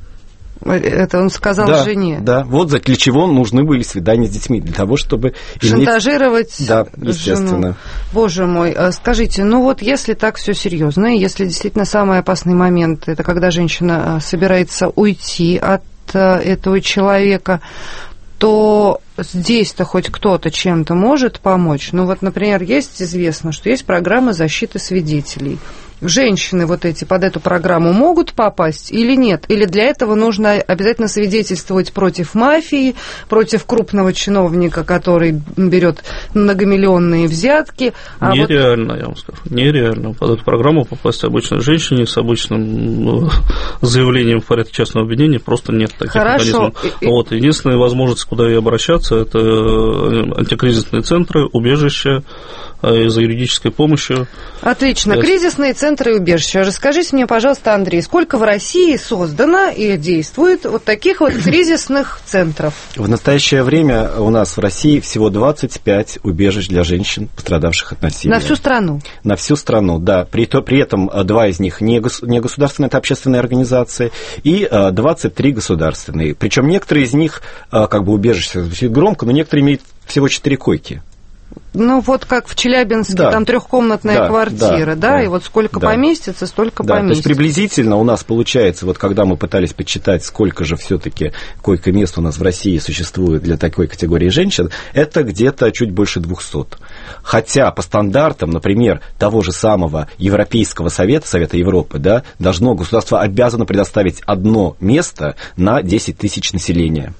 Это он сказал да, жене. Да, вот для чего нужны были свидания с детьми, для того, чтобы... Шантажировать иметь... Да, естественно. Жену. Боже мой, скажите, ну вот если так все серьезно, если действительно самый опасный момент, это когда женщина собирается уйти от этого человека, то здесь-то хоть кто-то чем-то может помочь. Ну вот, например, есть известно, что есть программа защиты свидетелей. Женщины вот эти под эту программу могут попасть или нет? Или для этого нужно обязательно свидетельствовать против мафии, против крупного чиновника, который берет многомиллионные взятки? А нереально, вот... я вам скажу, нереально. Под эту программу попасть обычной женщине с обычным заявлением в порядке частного обвинения просто нет таких Хорошо. механизмов. Вот. Единственная возможность, куда ей обращаться, это антикризисные центры, убежища, и за юридической помощью. Отлично. Кризисные центры и убежища. Расскажите мне, пожалуйста, Андрей, сколько в России создано и действует вот таких вот кризисных центров? В настоящее время у нас в России всего двадцать пять убежищ для женщин, пострадавших от насилия. На всю страну? На всю страну, да. При, то, при этом два из них не, гос, не государственные, это общественные организации, и двадцать три государственные. Причем некоторые из них, как бы убежища, звучит громко, но некоторые имеют всего четыре койки. Ну, вот как в Челябинске, да. Там трехкомнатная да, квартира, да, да, да, и вот сколько да. поместится, столько да, поместится. То есть приблизительно у нас получается, вот когда мы пытались подсчитать, сколько же все-таки койко-мест у нас в России существует для такой категории женщин, это где-то чуть больше двухсот. Хотя по стандартам, например, того же самого Европейского совета, Совета Европы, да, должно государство обязано предоставить одно место на десять тысяч населения.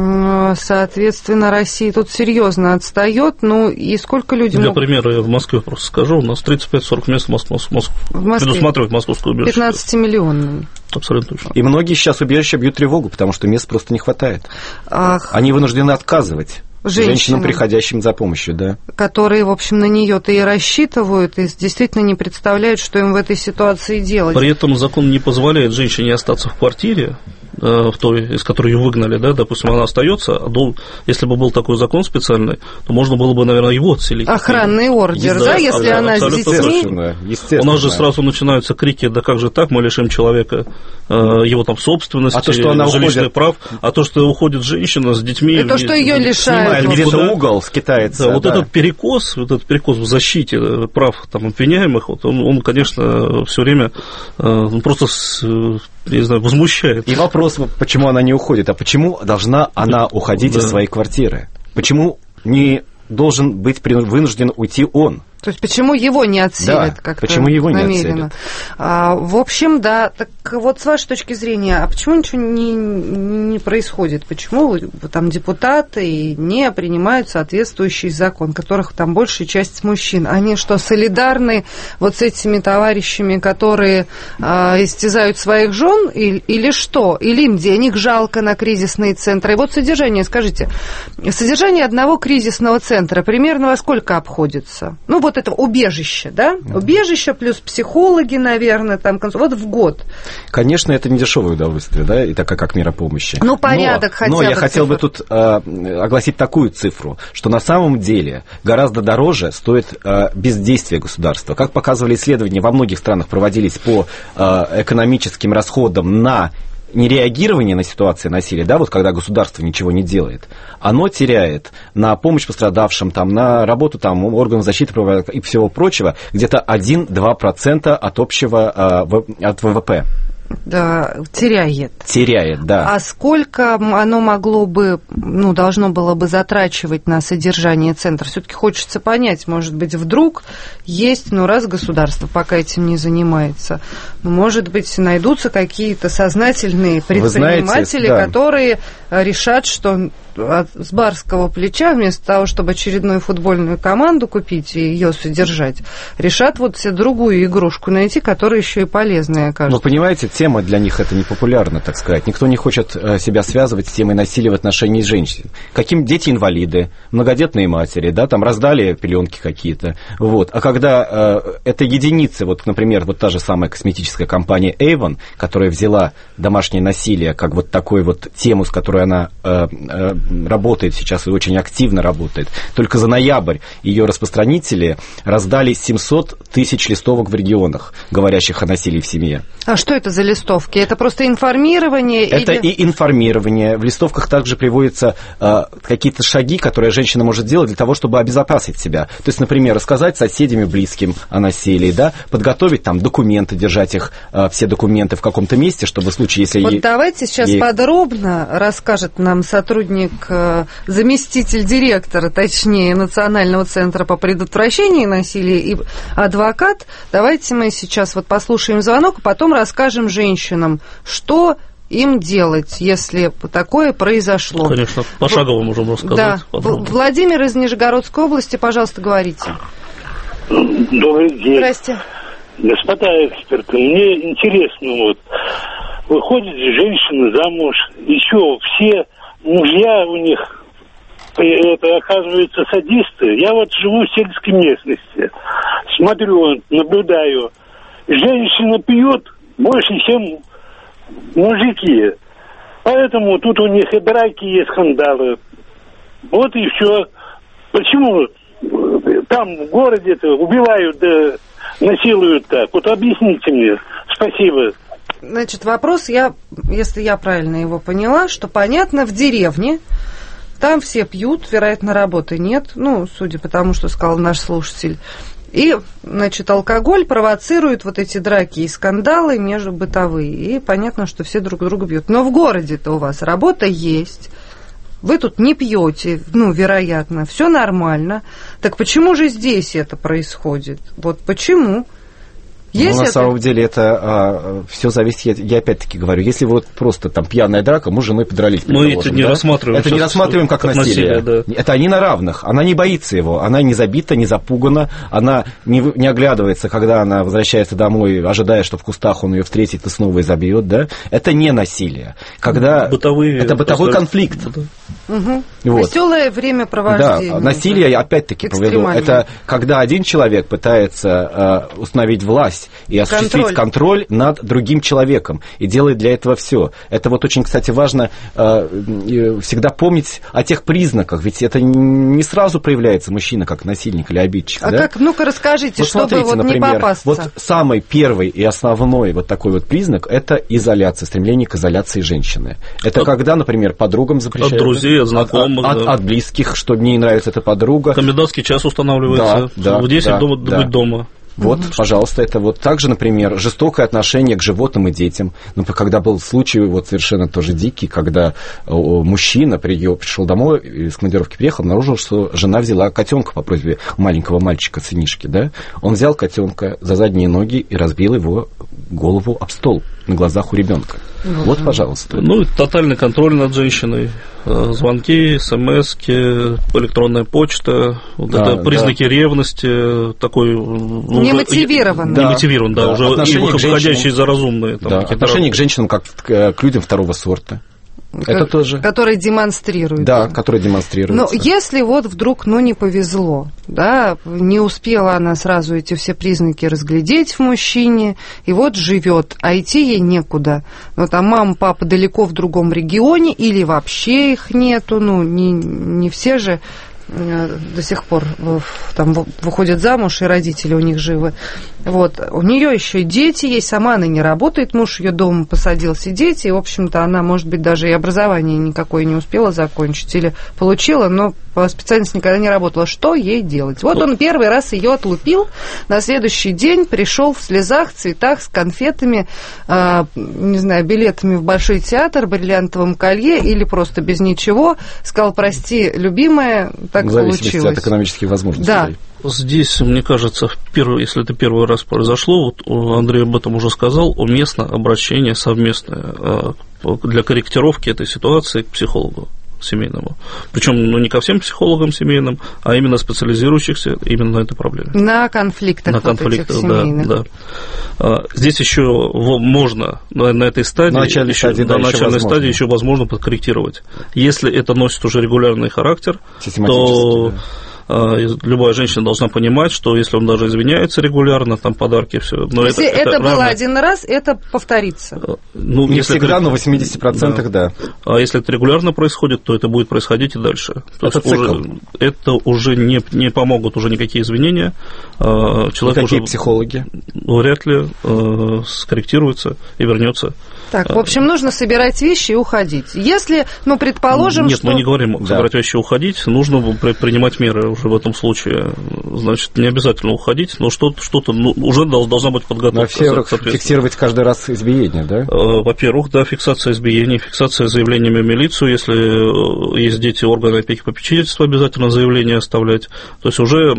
Соответственно, Россия тут серьезно отстает. Ну и сколько людей... Для могут... примера я в Москве просто скажу. У нас тридцать пять сорок мест в Москве, в Москве предусматривает московское убежище. пятнадцатимиллионный. Абсолютно точно. И многие сейчас убежища бьют тревогу, потому что мест просто не хватает. Ах. Они вынуждены отказывать. Женщинам, женщинам, приходящим за помощью, да. Которые, в общем, на нее-то и рассчитывают, и действительно не представляют, что им в этой ситуации делать. При этом закон не позволяет женщине остаться в квартире, в той, из которой ее выгнали, да, допустим, она остается, а до, если бы был такой закон специальный, то можно было бы, наверное, его отселить. Охранный ордер, да, да если а, она с детьми. У нас же сразу начинаются крики, да как же так, мы лишим человека э, его там собственности, а то, что она жилищных уходит... прав, а то, что уходит женщина с детьми. И то, что ее лишают. Снимает где-то угол, скитается. Да, да. Вот этот перекос, вот этот перекос в защите прав там, обвиняемых, вот, он, он, конечно, все время э, просто, с, не знаю, возмущает. И вопрос, почему она не уходит, а почему должна она уходить да. из своей квартиры? Почему не должен быть вынужден уйти он? То есть почему его не отселят да, как-то почему его намеренно? Не отселят? А, в общем, да, так вот с вашей точки зрения, а почему ничего не, не происходит? Почему там депутаты не принимают соответствующий закон, которых там большая часть мужчин? Они что, солидарны вот с этими товарищами, которые а, истязают своих жен, или, или что? Или им денег жалко на кризисные центры? И вот содержание, скажите, содержание одного кризисного центра примерно во сколько обходится? Ну, вот это убежище, да? Убежище плюс психологи, наверное, там, вот в год. Конечно, это не дешевое удовольствие, да, и такая как мера помощи. Ну, порядок но, хотя но бы. Но я хотел цифр. бы тут э, огласить такую цифру, что на самом деле гораздо дороже стоит э, бездействие государства. Как показывали исследования, во многих странах проводились по э, экономическим расходам на нереагирование на ситуации насилия, да, вот когда государство ничего не делает, оно теряет на помощь пострадавшим, там, на работу там, органов защиты и всего прочего где-то один-два процента от общего, от ВВП. Да, теряет. Теряет, да. А сколько оно могло бы, ну, должно было бы затрачивать на содержание центра? Все-таки хочется понять, может быть, вдруг есть, ну, раз государство пока этим не занимается, ну, может быть, найдутся какие-то сознательные предприниматели, знаете, да. которые решат, что с барского плеча, вместо того, чтобы очередную футбольную команду купить и ее содержать, решат вот себе другую игрушку найти, которая еще и полезная окажется. Но, понимаете, тема для них это не популярна, так сказать. Никто не хочет себя связывать с темой насилия в отношении женщин. Каким дети инвалиды, многодетные матери, да, там раздали пеленки какие-то. Вот. А когда э, это единицы, вот, например, вот та же самая косметическая компания Avon, которая взяла домашнее насилие как вот такую вот тему, с которой она э, э, работает сейчас и очень активно работает. Только за ноябрь ее распространители раздали семьсот тысяч листовок в регионах, говорящих о насилии в семье. А что это за листовки? Это просто информирование? Это или... и информирование. В листовках также приводятся э, какие-то шаги, которые женщина может делать для того, чтобы обезопасить себя. То есть, например, рассказать соседям и близким о насилии, да, подготовить там документы, держать их, э, все документы в каком-то месте, чтобы в случае, если... Вот ей... давайте сейчас ей... подробно расскажет нам сотрудник, заместитель директора, точнее, Национального центра по предотвращению насилия и адвокат. Давайте мы сейчас вот послушаем звонок, а потом расскажем женщинам, что им делать, если такое произошло. Конечно, пошагово можем рассказать. Да. Владимир из Нижегородской области, пожалуйста, говорите. Добрый день. Здрасте. Господа эксперты, мне интересно, вот, выходит женщина замуж, еще все мужья у них это, оказывается, садисты. Я вот живу в сельской местности, смотрю, наблюдаю. Женщина пьет больше, чем мужики. Поэтому тут у них и драки, и скандалы. Вот и все. Почему там в городе-то убивают, да насилуют так? Вот объясните мне. Спасибо. Значит, вопрос, я, если я правильно его поняла, что понятно, в деревне там все пьют, вероятно, работы нет, ну, судя по тому, что сказал наш слушатель. И, значит, алкоголь провоцирует вот эти драки и скандалы между бытовые. И понятно, что все друг друга бьют. Но в городе-то у вас работа есть. Вы тут не пьете, ну, вероятно, все нормально. Так почему же здесь это происходит? Вот почему? Есть ну, на это? самом деле это а, все зависит, я, я опять-таки говорю, если вот просто там пьяная драка, мы с женой подрались. Мы это не да? рассматриваем. Это не рассматриваем как, как насилие. насилие да. Это они на равных. Она не боится его, она не забита, не запугана, она не, не оглядывается, когда она возвращается домой, ожидая, что в кустах он ее встретит и снова изобьет. Да? Это не насилие. Когда бытовые, это бытовой конфликт. Угу. Вот. Веселое времяпровождение. Да, насилие, да. опять-таки поведу, это когда один человек пытается э, установить власть и осуществить контроль. контроль над другим человеком и делает для этого все. Это вот очень, кстати, важно э, всегда помнить о тех признаках, ведь это не сразу проявляется мужчина как насильник или обидчик. А да? как, ну-ка расскажите, вот чтобы смотрите, вот например, не попасться. Вот самый первый и основной вот такой вот признак – это изоляция, стремление к изоляции женщины. Это от, когда, например, подругам запрещают. От друзей, от знакомых. От, да. от, от близких, что мне не нравится эта подруга. Комендантский час устанавливается. Да, да, в десять да, дома, да. быть дома. Вот, mm-hmm. пожалуйста, это вот также, например, жестокое отношение к животным и детям. Например, когда был случай вот совершенно тоже дикий, когда мужчина пришел домой, из командировки приехал, обнаружил, что жена взяла котенка по просьбе маленького мальчика, сынишки, да? Он взял котенка за задние ноги и разбил его голову об стол на глазах у ребенка. Mm-hmm. Вот, пожалуйста. Ну, тотальный контроль над женщиной. Звонки, смски, электронная почта, вот да, это признаки да. ревности, такой... Немотивированный. Да, немотивированный, да, да, уже выходящие за разумные. Там, да, отношение к женщинам как к, к людям второго сорта. Это как, тоже. Которые демонстрируют. Да, которые демонстрируют. Но если вот вдруг, ну, не повезло, да, не успела она сразу эти все признаки разглядеть в мужчине, и вот живет, а идти ей некуда. Ну, там мама, папа далеко в другом регионе, или вообще их нету, ну, не, не все же до сих пор там выходят замуж, и родители у них живы. Вот. У нее еще и дети есть, сама она не работает, муж ее дома посадил сидеть, и, в общем-то, она, может быть, даже и образование никакое не успела закончить, или получила, но по специальности никогда не работала. Что ей делать? Вот он первый раз ее отлупил, на следующий день пришел в слезах, цветах, с конфетами, э, не знаю, билетами в Большой театр, бриллиантовом колье, или просто без ничего, сказал: прости, любимая, так в зависимости получилось. От экономических возможностей. Да. Здесь, мне кажется, первый, если это первый раз произошло, вот Андрей об этом уже сказал, уместно обращение совместное для корректировки этой ситуации к психологу семейному. Причем, ну, не ко всем психологам семейным, а именно специализирующихся именно на этой проблеме. На конфликтах. На конфликтах, вот да, да. Здесь еще можно на, на этой стадии, на начальной еще, стадии, да, да, начальной стадии еще возможно подкорректировать. Если это носит уже регулярный характер, то да. Любая женщина должна понимать, что если он даже извиняется регулярно, там подарки, все. Но если это, это, это было равно... один раз, это повторится. Ну, не если всегда, это... но в восемьдесят процентов да. да. А если это регулярно происходит, то это будет происходить и дальше. То это есть цикл. Уже, это уже не, не помогут уже никакие извинения. Человек Какие уже, психологи? Вряд ли э, скорректируется и вернется. Так, в общем, нужно собирать вещи и уходить. Если, ну, предположим, Нет, что... мы не говорим да. собирать вещи и уходить, нужно принимать меры уже в этом случае. Значит, не обязательно уходить, но что-то, что-то ну, уже должна быть подготовка. Во-первых, фиксировать каждый раз избиение, да? Во-первых, да, фиксация избиений, фиксация заявлениями в милицию, если есть дети, органы опеки попечительства, обязательно заявление оставлять. То есть уже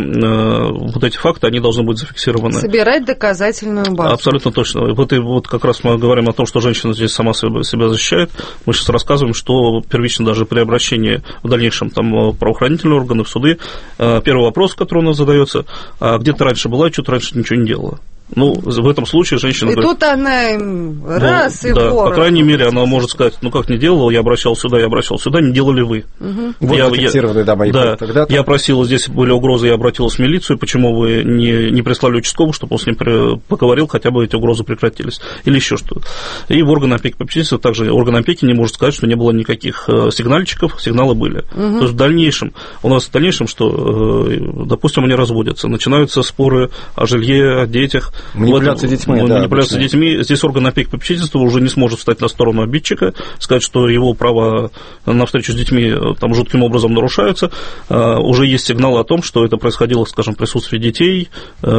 вот эти факты, они должны быть зафиксированы. Собирать доказательную базу. Абсолютно точно. Вот, и вот как раз мы говорим о том, что женщина здесь сама себя защищает. Мы сейчас рассказываем, что первично даже при обращении в дальнейшем там, правоохранительные органы, в суды, первый вопрос, который у нас задается: а где ты раньше была и что ты раньше ничего не делала? Ну, в этом случае женщина... И говорит, тут она раз ну, и да, ворон. По крайней мере, она может сказать, ну, как не делала, я обращал сюда, я обращал сюда, не делали вы. Угу. Вот я, зафиксированы, да, мои да, тогда-то. Я просил, здесь были угрозы, я обратился в милицию, почему вы не, не прислали участкового, чтобы он с ним поговорил, хотя бы эти угрозы прекратились, или еще что-то. И в органы опеки попечительства также орган опеки не может сказать, что не было никаких сигнальчиков, сигналы были. Угу. То есть в дальнейшем, у нас в дальнейшем, что, допустим, они разводятся, начинаются споры о жилье, о детях. Манипуляция детьми, да. Манипуляция детьми. Здесь орган опеки попечительства уже не сможет встать на сторону обидчика, сказать, что его права на встречу с детьми там жутким образом нарушаются. Уже есть сигналы о том, что это происходило, скажем, в присутствии детей,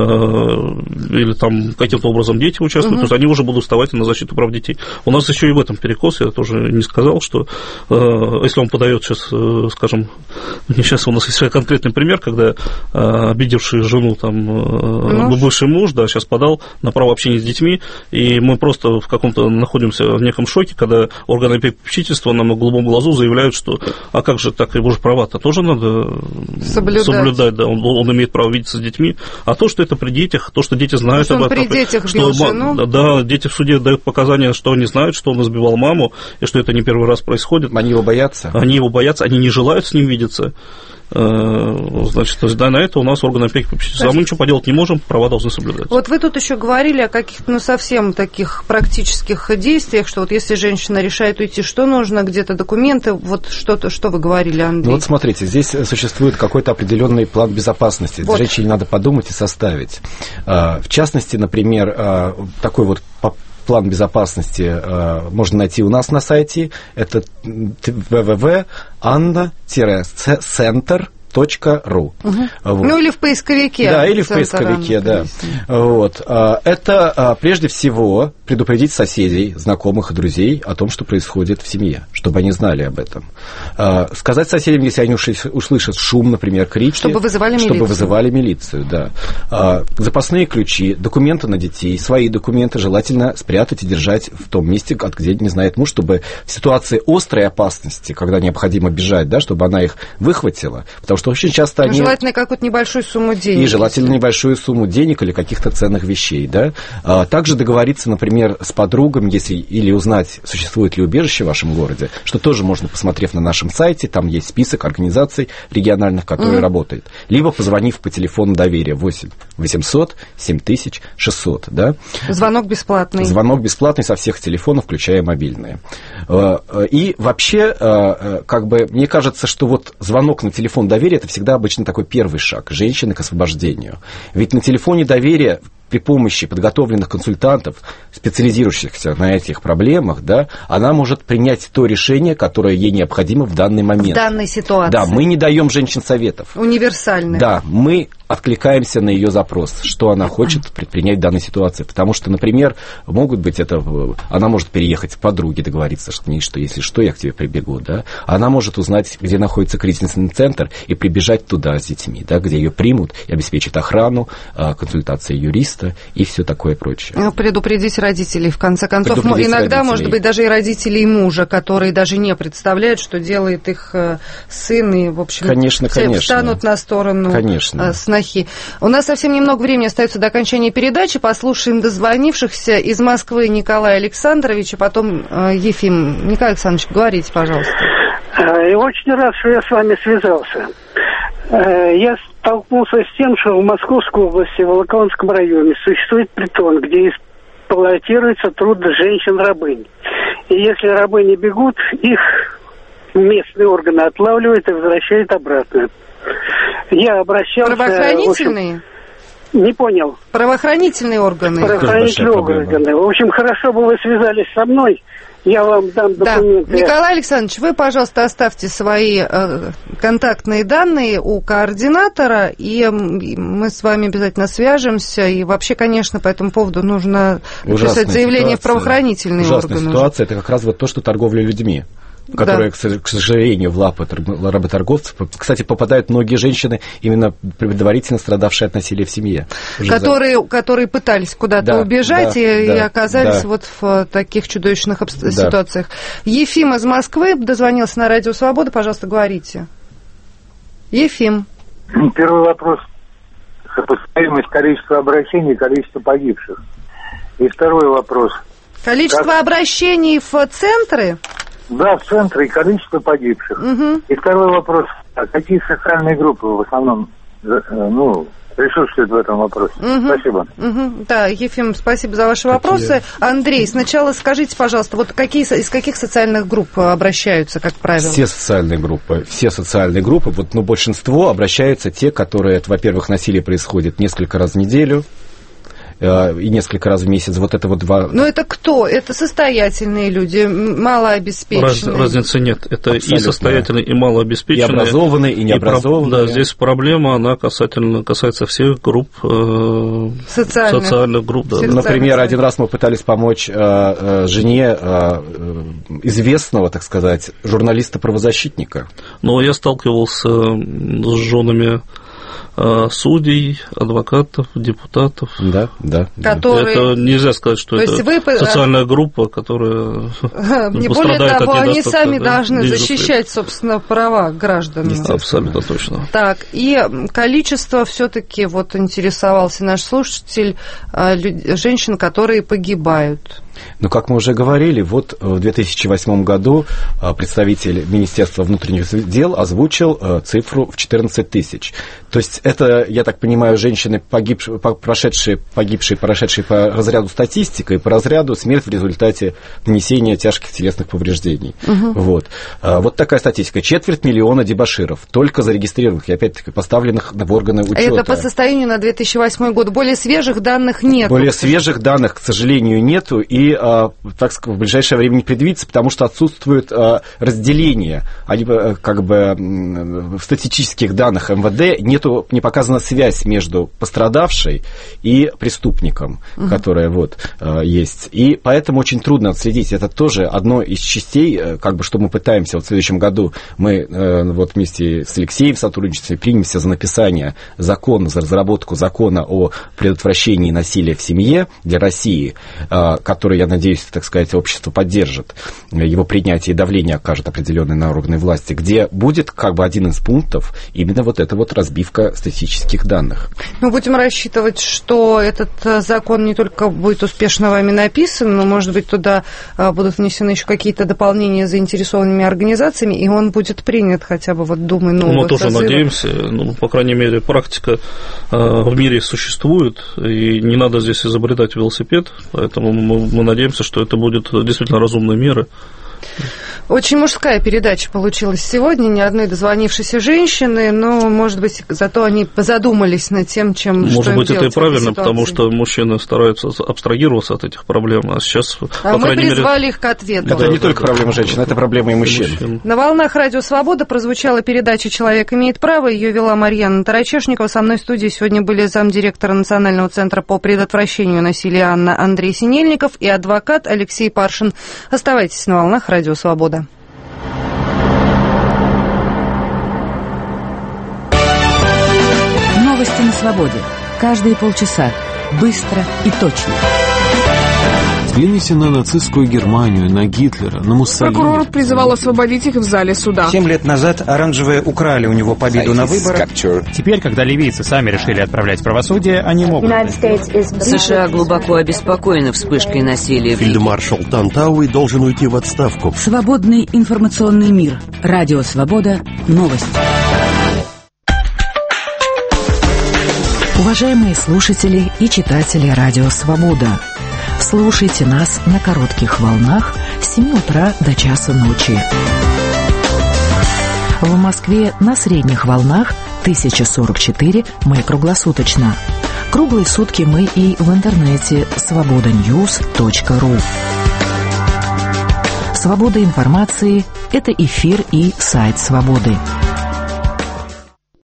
или там каким-то образом дети участвуют, угу. То есть они уже будут вставать на защиту прав детей. У нас еще и в этом перекос, я тоже не сказал, что если он подает сейчас, скажем, сейчас у нас есть конкретный пример, когда обидевший жену там ну, бывший муж, да, сейчас подал на право общения с детьми, и мы просто в каком-то находимся в неком шоке, когда органы опеки попечительства нам на голубом глазу заявляют, что а как же так, его же права-то тоже надо соблюдать, соблюдать да, он, он имеет право видеться с детьми, а то, что это при детях, то, что дети знают что об этом, при детях что, бил жену. Да, дети в суде дают показания, что они знают, что он избивал маму, и что это не первый раз происходит. Они его боятся? Они его боятся, они не желают с ним видеться. Значит, да, на это у нас органы опеки попечительства. А мы ничего поделать не можем, права должны соблюдать. Вот вы тут еще говорили о каких-то, ну, совсем таких практических действиях, что вот если женщина решает уйти, что нужно, где-то документы, вот что-то, что вы говорили, Андрей? Ну, вот смотрите, здесь существует какой-то определенный план безопасности. Вот. Женщине надо подумать и составить. В частности, например, такой вот план безопасности э, можно найти у нас на сайте. Это дабл ю дабл ю дабл ю точка анна центр точка ру. Угу. Вот. Ну, или в поисковике. Да, или в поисковике, да. Вот. Это, прежде всего, предупредить соседей, знакомых и друзей о том, что происходит в семье, чтобы они знали об этом. Сказать соседям, если они услышат шум, например, крики, чтобы вызывали милицию. Чтобы вызывали милицию, да. Запасные ключи, документы на детей, свои документы желательно спрятать и держать в том месте, где не знает муж, чтобы в ситуации острой опасности, когда необходимо бежать, да, чтобы она их выхватила, потому что очень часто они... Желательно какую-то небольшую сумму денег. И желательно небольшую сумму денег или каких-то ценных вещей, да. А также договориться, например, с подругами, если, или узнать, существует ли убежище в вашем городе, что тоже можно, посмотрев на нашем сайте, там есть список организаций региональных, которые mm-hmm. работают. Либо позвонив по телефону доверия восемь восемьсот семь тысяч шестьсот, да. Звонок бесплатный. Звонок бесплатный со всех телефонов, включая мобильные. И вообще, как бы, мне кажется, что вот звонок на телефон доверия — это всегда обычно такой первый шаг женщины к освобождению. Ведь на телефоне доверия при помощи подготовленных консультантов, специализирующихся на этих проблемах, да, она может принять то решение, которое ей необходимо в данный момент. В данной ситуации. Да, мы не даем женщин советов. Универсальных. Да, мы откликаемся на ее запрос, что она хочет предпринять в данной ситуации. Потому что, например, могут быть это... Она может переехать к подруге, договориться, что, что если что, я к тебе прибегу, да. Она может узнать, где находится кризисный центр, и прибежать туда с детьми, да, где ее примут и обеспечат охрану, консультации юриста и все такое прочее. Предупредить родителей, в конце концов. Иногда, родителей. Может быть, даже и родителей мужа, которые даже не представляют, что делает их сын, и, в общем, конечно, все конечно. встанут на сторону конечно. снохи. У нас совсем немного времени остается до окончания передачи. Послушаем дозвонившихся из Москвы Николая Александровича, потом Ефим. Николай Александрович, говорите, пожалуйста. Я очень рад, что я с вами связался. Я столкнулся с тем, что в Московской области, в Волоколамском районе существует притон, где эксплуатируется труд женщин-рабынь. И если рабыни бегут, их местные органы отлавливают и возвращают обратно. Я обращался... Правоохранительные? В общем, не понял. Правоохранительные органы. Правоохранительные органы. В общем, хорошо бы вы связались со мной. Я вам дам документы. Да. Николай Александрович, вы, пожалуйста, оставьте свои э, контактные данные у координатора, и мы с вами обязательно свяжемся. И вообще, конечно, по этому поводу нужно написать заявление в правоохранительные Ужасная органы. Ситуация, это как раз вот то, что торговля людьми, которые, да. к сожалению, в лапы работорговцев, кстати, попадают многие женщины, именно предварительно страдавшие от насилия в семье. Которые, за... которые пытались куда-то да, убежать да, и, да, и оказались да. вот в таких чудовищных обст... да. ситуациях. Ефим из Москвы дозвонился на Радио Свобода. Пожалуйста, говорите. Ефим. Первый вопрос. сопоставимость количества обращений и количества погибших. И второй вопрос. Количество как... обращений в центры? Да, в центры и количество погибших. Угу. И второй вопрос. А какие социальные группы в основном, ну, присутствуют в этом вопросе? Угу. Спасибо. Угу. Да, Ефим, спасибо за ваши вопросы. Андрей, сначала скажите, пожалуйста, вот какие, из каких социальных групп обращаются, как правило? Все социальные группы. Все социальные группы. Вот, ну, большинство обращаются те, которые, это, во-первых, насилие происходит несколько раз в неделю и несколько раз в месяц. Вот это вот два... Но это кто? Это состоятельные люди, малообеспеченные? Раз, разницы нет. Это абсолютно. И состоятельные, и малообеспеченные. И образованные, и необразованные. И, да, здесь проблема, она касательно, касается всех групп, э, социальных. социальных групп. Да. Например, один раз мы пытались помочь э, э, жене э, известного, так сказать, журналиста-правозащитника. Но я сталкивался с женами судей, адвокатов, депутатов. Да, да. Которые... Это нельзя сказать, что То это вы... социальная группа, которая не более того, они сами да? должны защищать, собственно, права граждан. Абсолютно точно. Так, и количество все-таки, вот интересовался наш слушатель, женщин, которые погибают. Ну, как мы уже говорили, вот в две тысячи восьмом году представитель Министерства внутренних дел озвучил цифру в четырнадцать тысяч. То есть это, я так понимаю, женщины, погибшие, прошедшие, погибшие, прошедшие по разряду статистика и по разряду смерть в результате нанесения тяжких телесных повреждений. Угу. Вот. Вот такая статистика. Четверть миллиона дебоширов, только зарегистрированных и, опять-таки, поставленных в органы учета. Это по состоянию на две тысячи восьмой год. Более свежих данных нет. Более свежих данных, к сожалению, нету. И, так сказать, в ближайшее время не предвидится, потому что отсутствует разделение. Они, как бы, в статистических данных эм вэ дэ нету, не показана связь между пострадавшей и преступником, угу. которая вот есть. И поэтому очень трудно отследить. Это тоже одно из частей, как бы, что мы пытаемся. Вот в следующем году мы вот вместе с Алексеем в сотрудничестве примемся за написание закона, за разработку закона о предотвращении насилия в семье для России, который, я надеюсь, так сказать, общество поддержит, его принятие и давление окажет определенные на органы власти, где будет как бы один из пунктов именно вот эта вот разбивка статистических данных. Мы будем рассчитывать, что этот закон не только будет успешно вами написан, но, может быть, туда будут внесены еще какие-то дополнения заинтересованными организациями, и он будет принят хотя бы вот Думой нового Мы тоже созыва. надеемся, ну, по крайней мере, практика в мире существует, и не надо здесь изобретать велосипед, поэтому мы, мы надеемся, что это будет действительно разумные меры. Очень мужская передача получилась сегодня, ни одной дозвонившейся женщины, но, может быть, зато они задумались над тем, чем Может что быть, им это и правильно, ситуации. потому что мужчины стараются абстрагироваться от этих проблем, а сейчас, а по мы крайней призвали мере... их к ответу. Это да, не да, только да, проблема женщин, да, это проблема и мужчин. мужчин. На волнах Радио Свобода прозвучала передача «Человек имеет право», ее вела Марьяна Тарачешникова. Со мной в студии сегодня были замдиректора Национального центра по предотвращению насилия Анна Андрей Синельников и адвокат Алексей Паршин. Оставайтесь на волнах Радио Свобода. Новости на свободе. Каждые полчаса. Быстро и точно. Взгляните на нацистскую Германию, на Гитлера, на Муссолини. Прокурор призывал освободить их в зале суда. Семь лет назад оранжевые украли у него победу на выборах. Теперь, когда ливийцы сами решили отправлять правосудие, они могут. США глубоко обеспокоены вспышкой насилия. Фельдмаршал Тантауи должен уйти в отставку. Свободный информационный мир. Радио Свобода. Новости. Уважаемые слушатели и читатели Радио Свобода, слушайте нас на коротких волнах с семи утра до часа ночи. В Москве на средних волнах тысяча сорок четыре мы круглосуточно. Круглые сутки мы и в интернете свобода ньюс точка ру. Свобода информации – это эфир и сайт Свободы.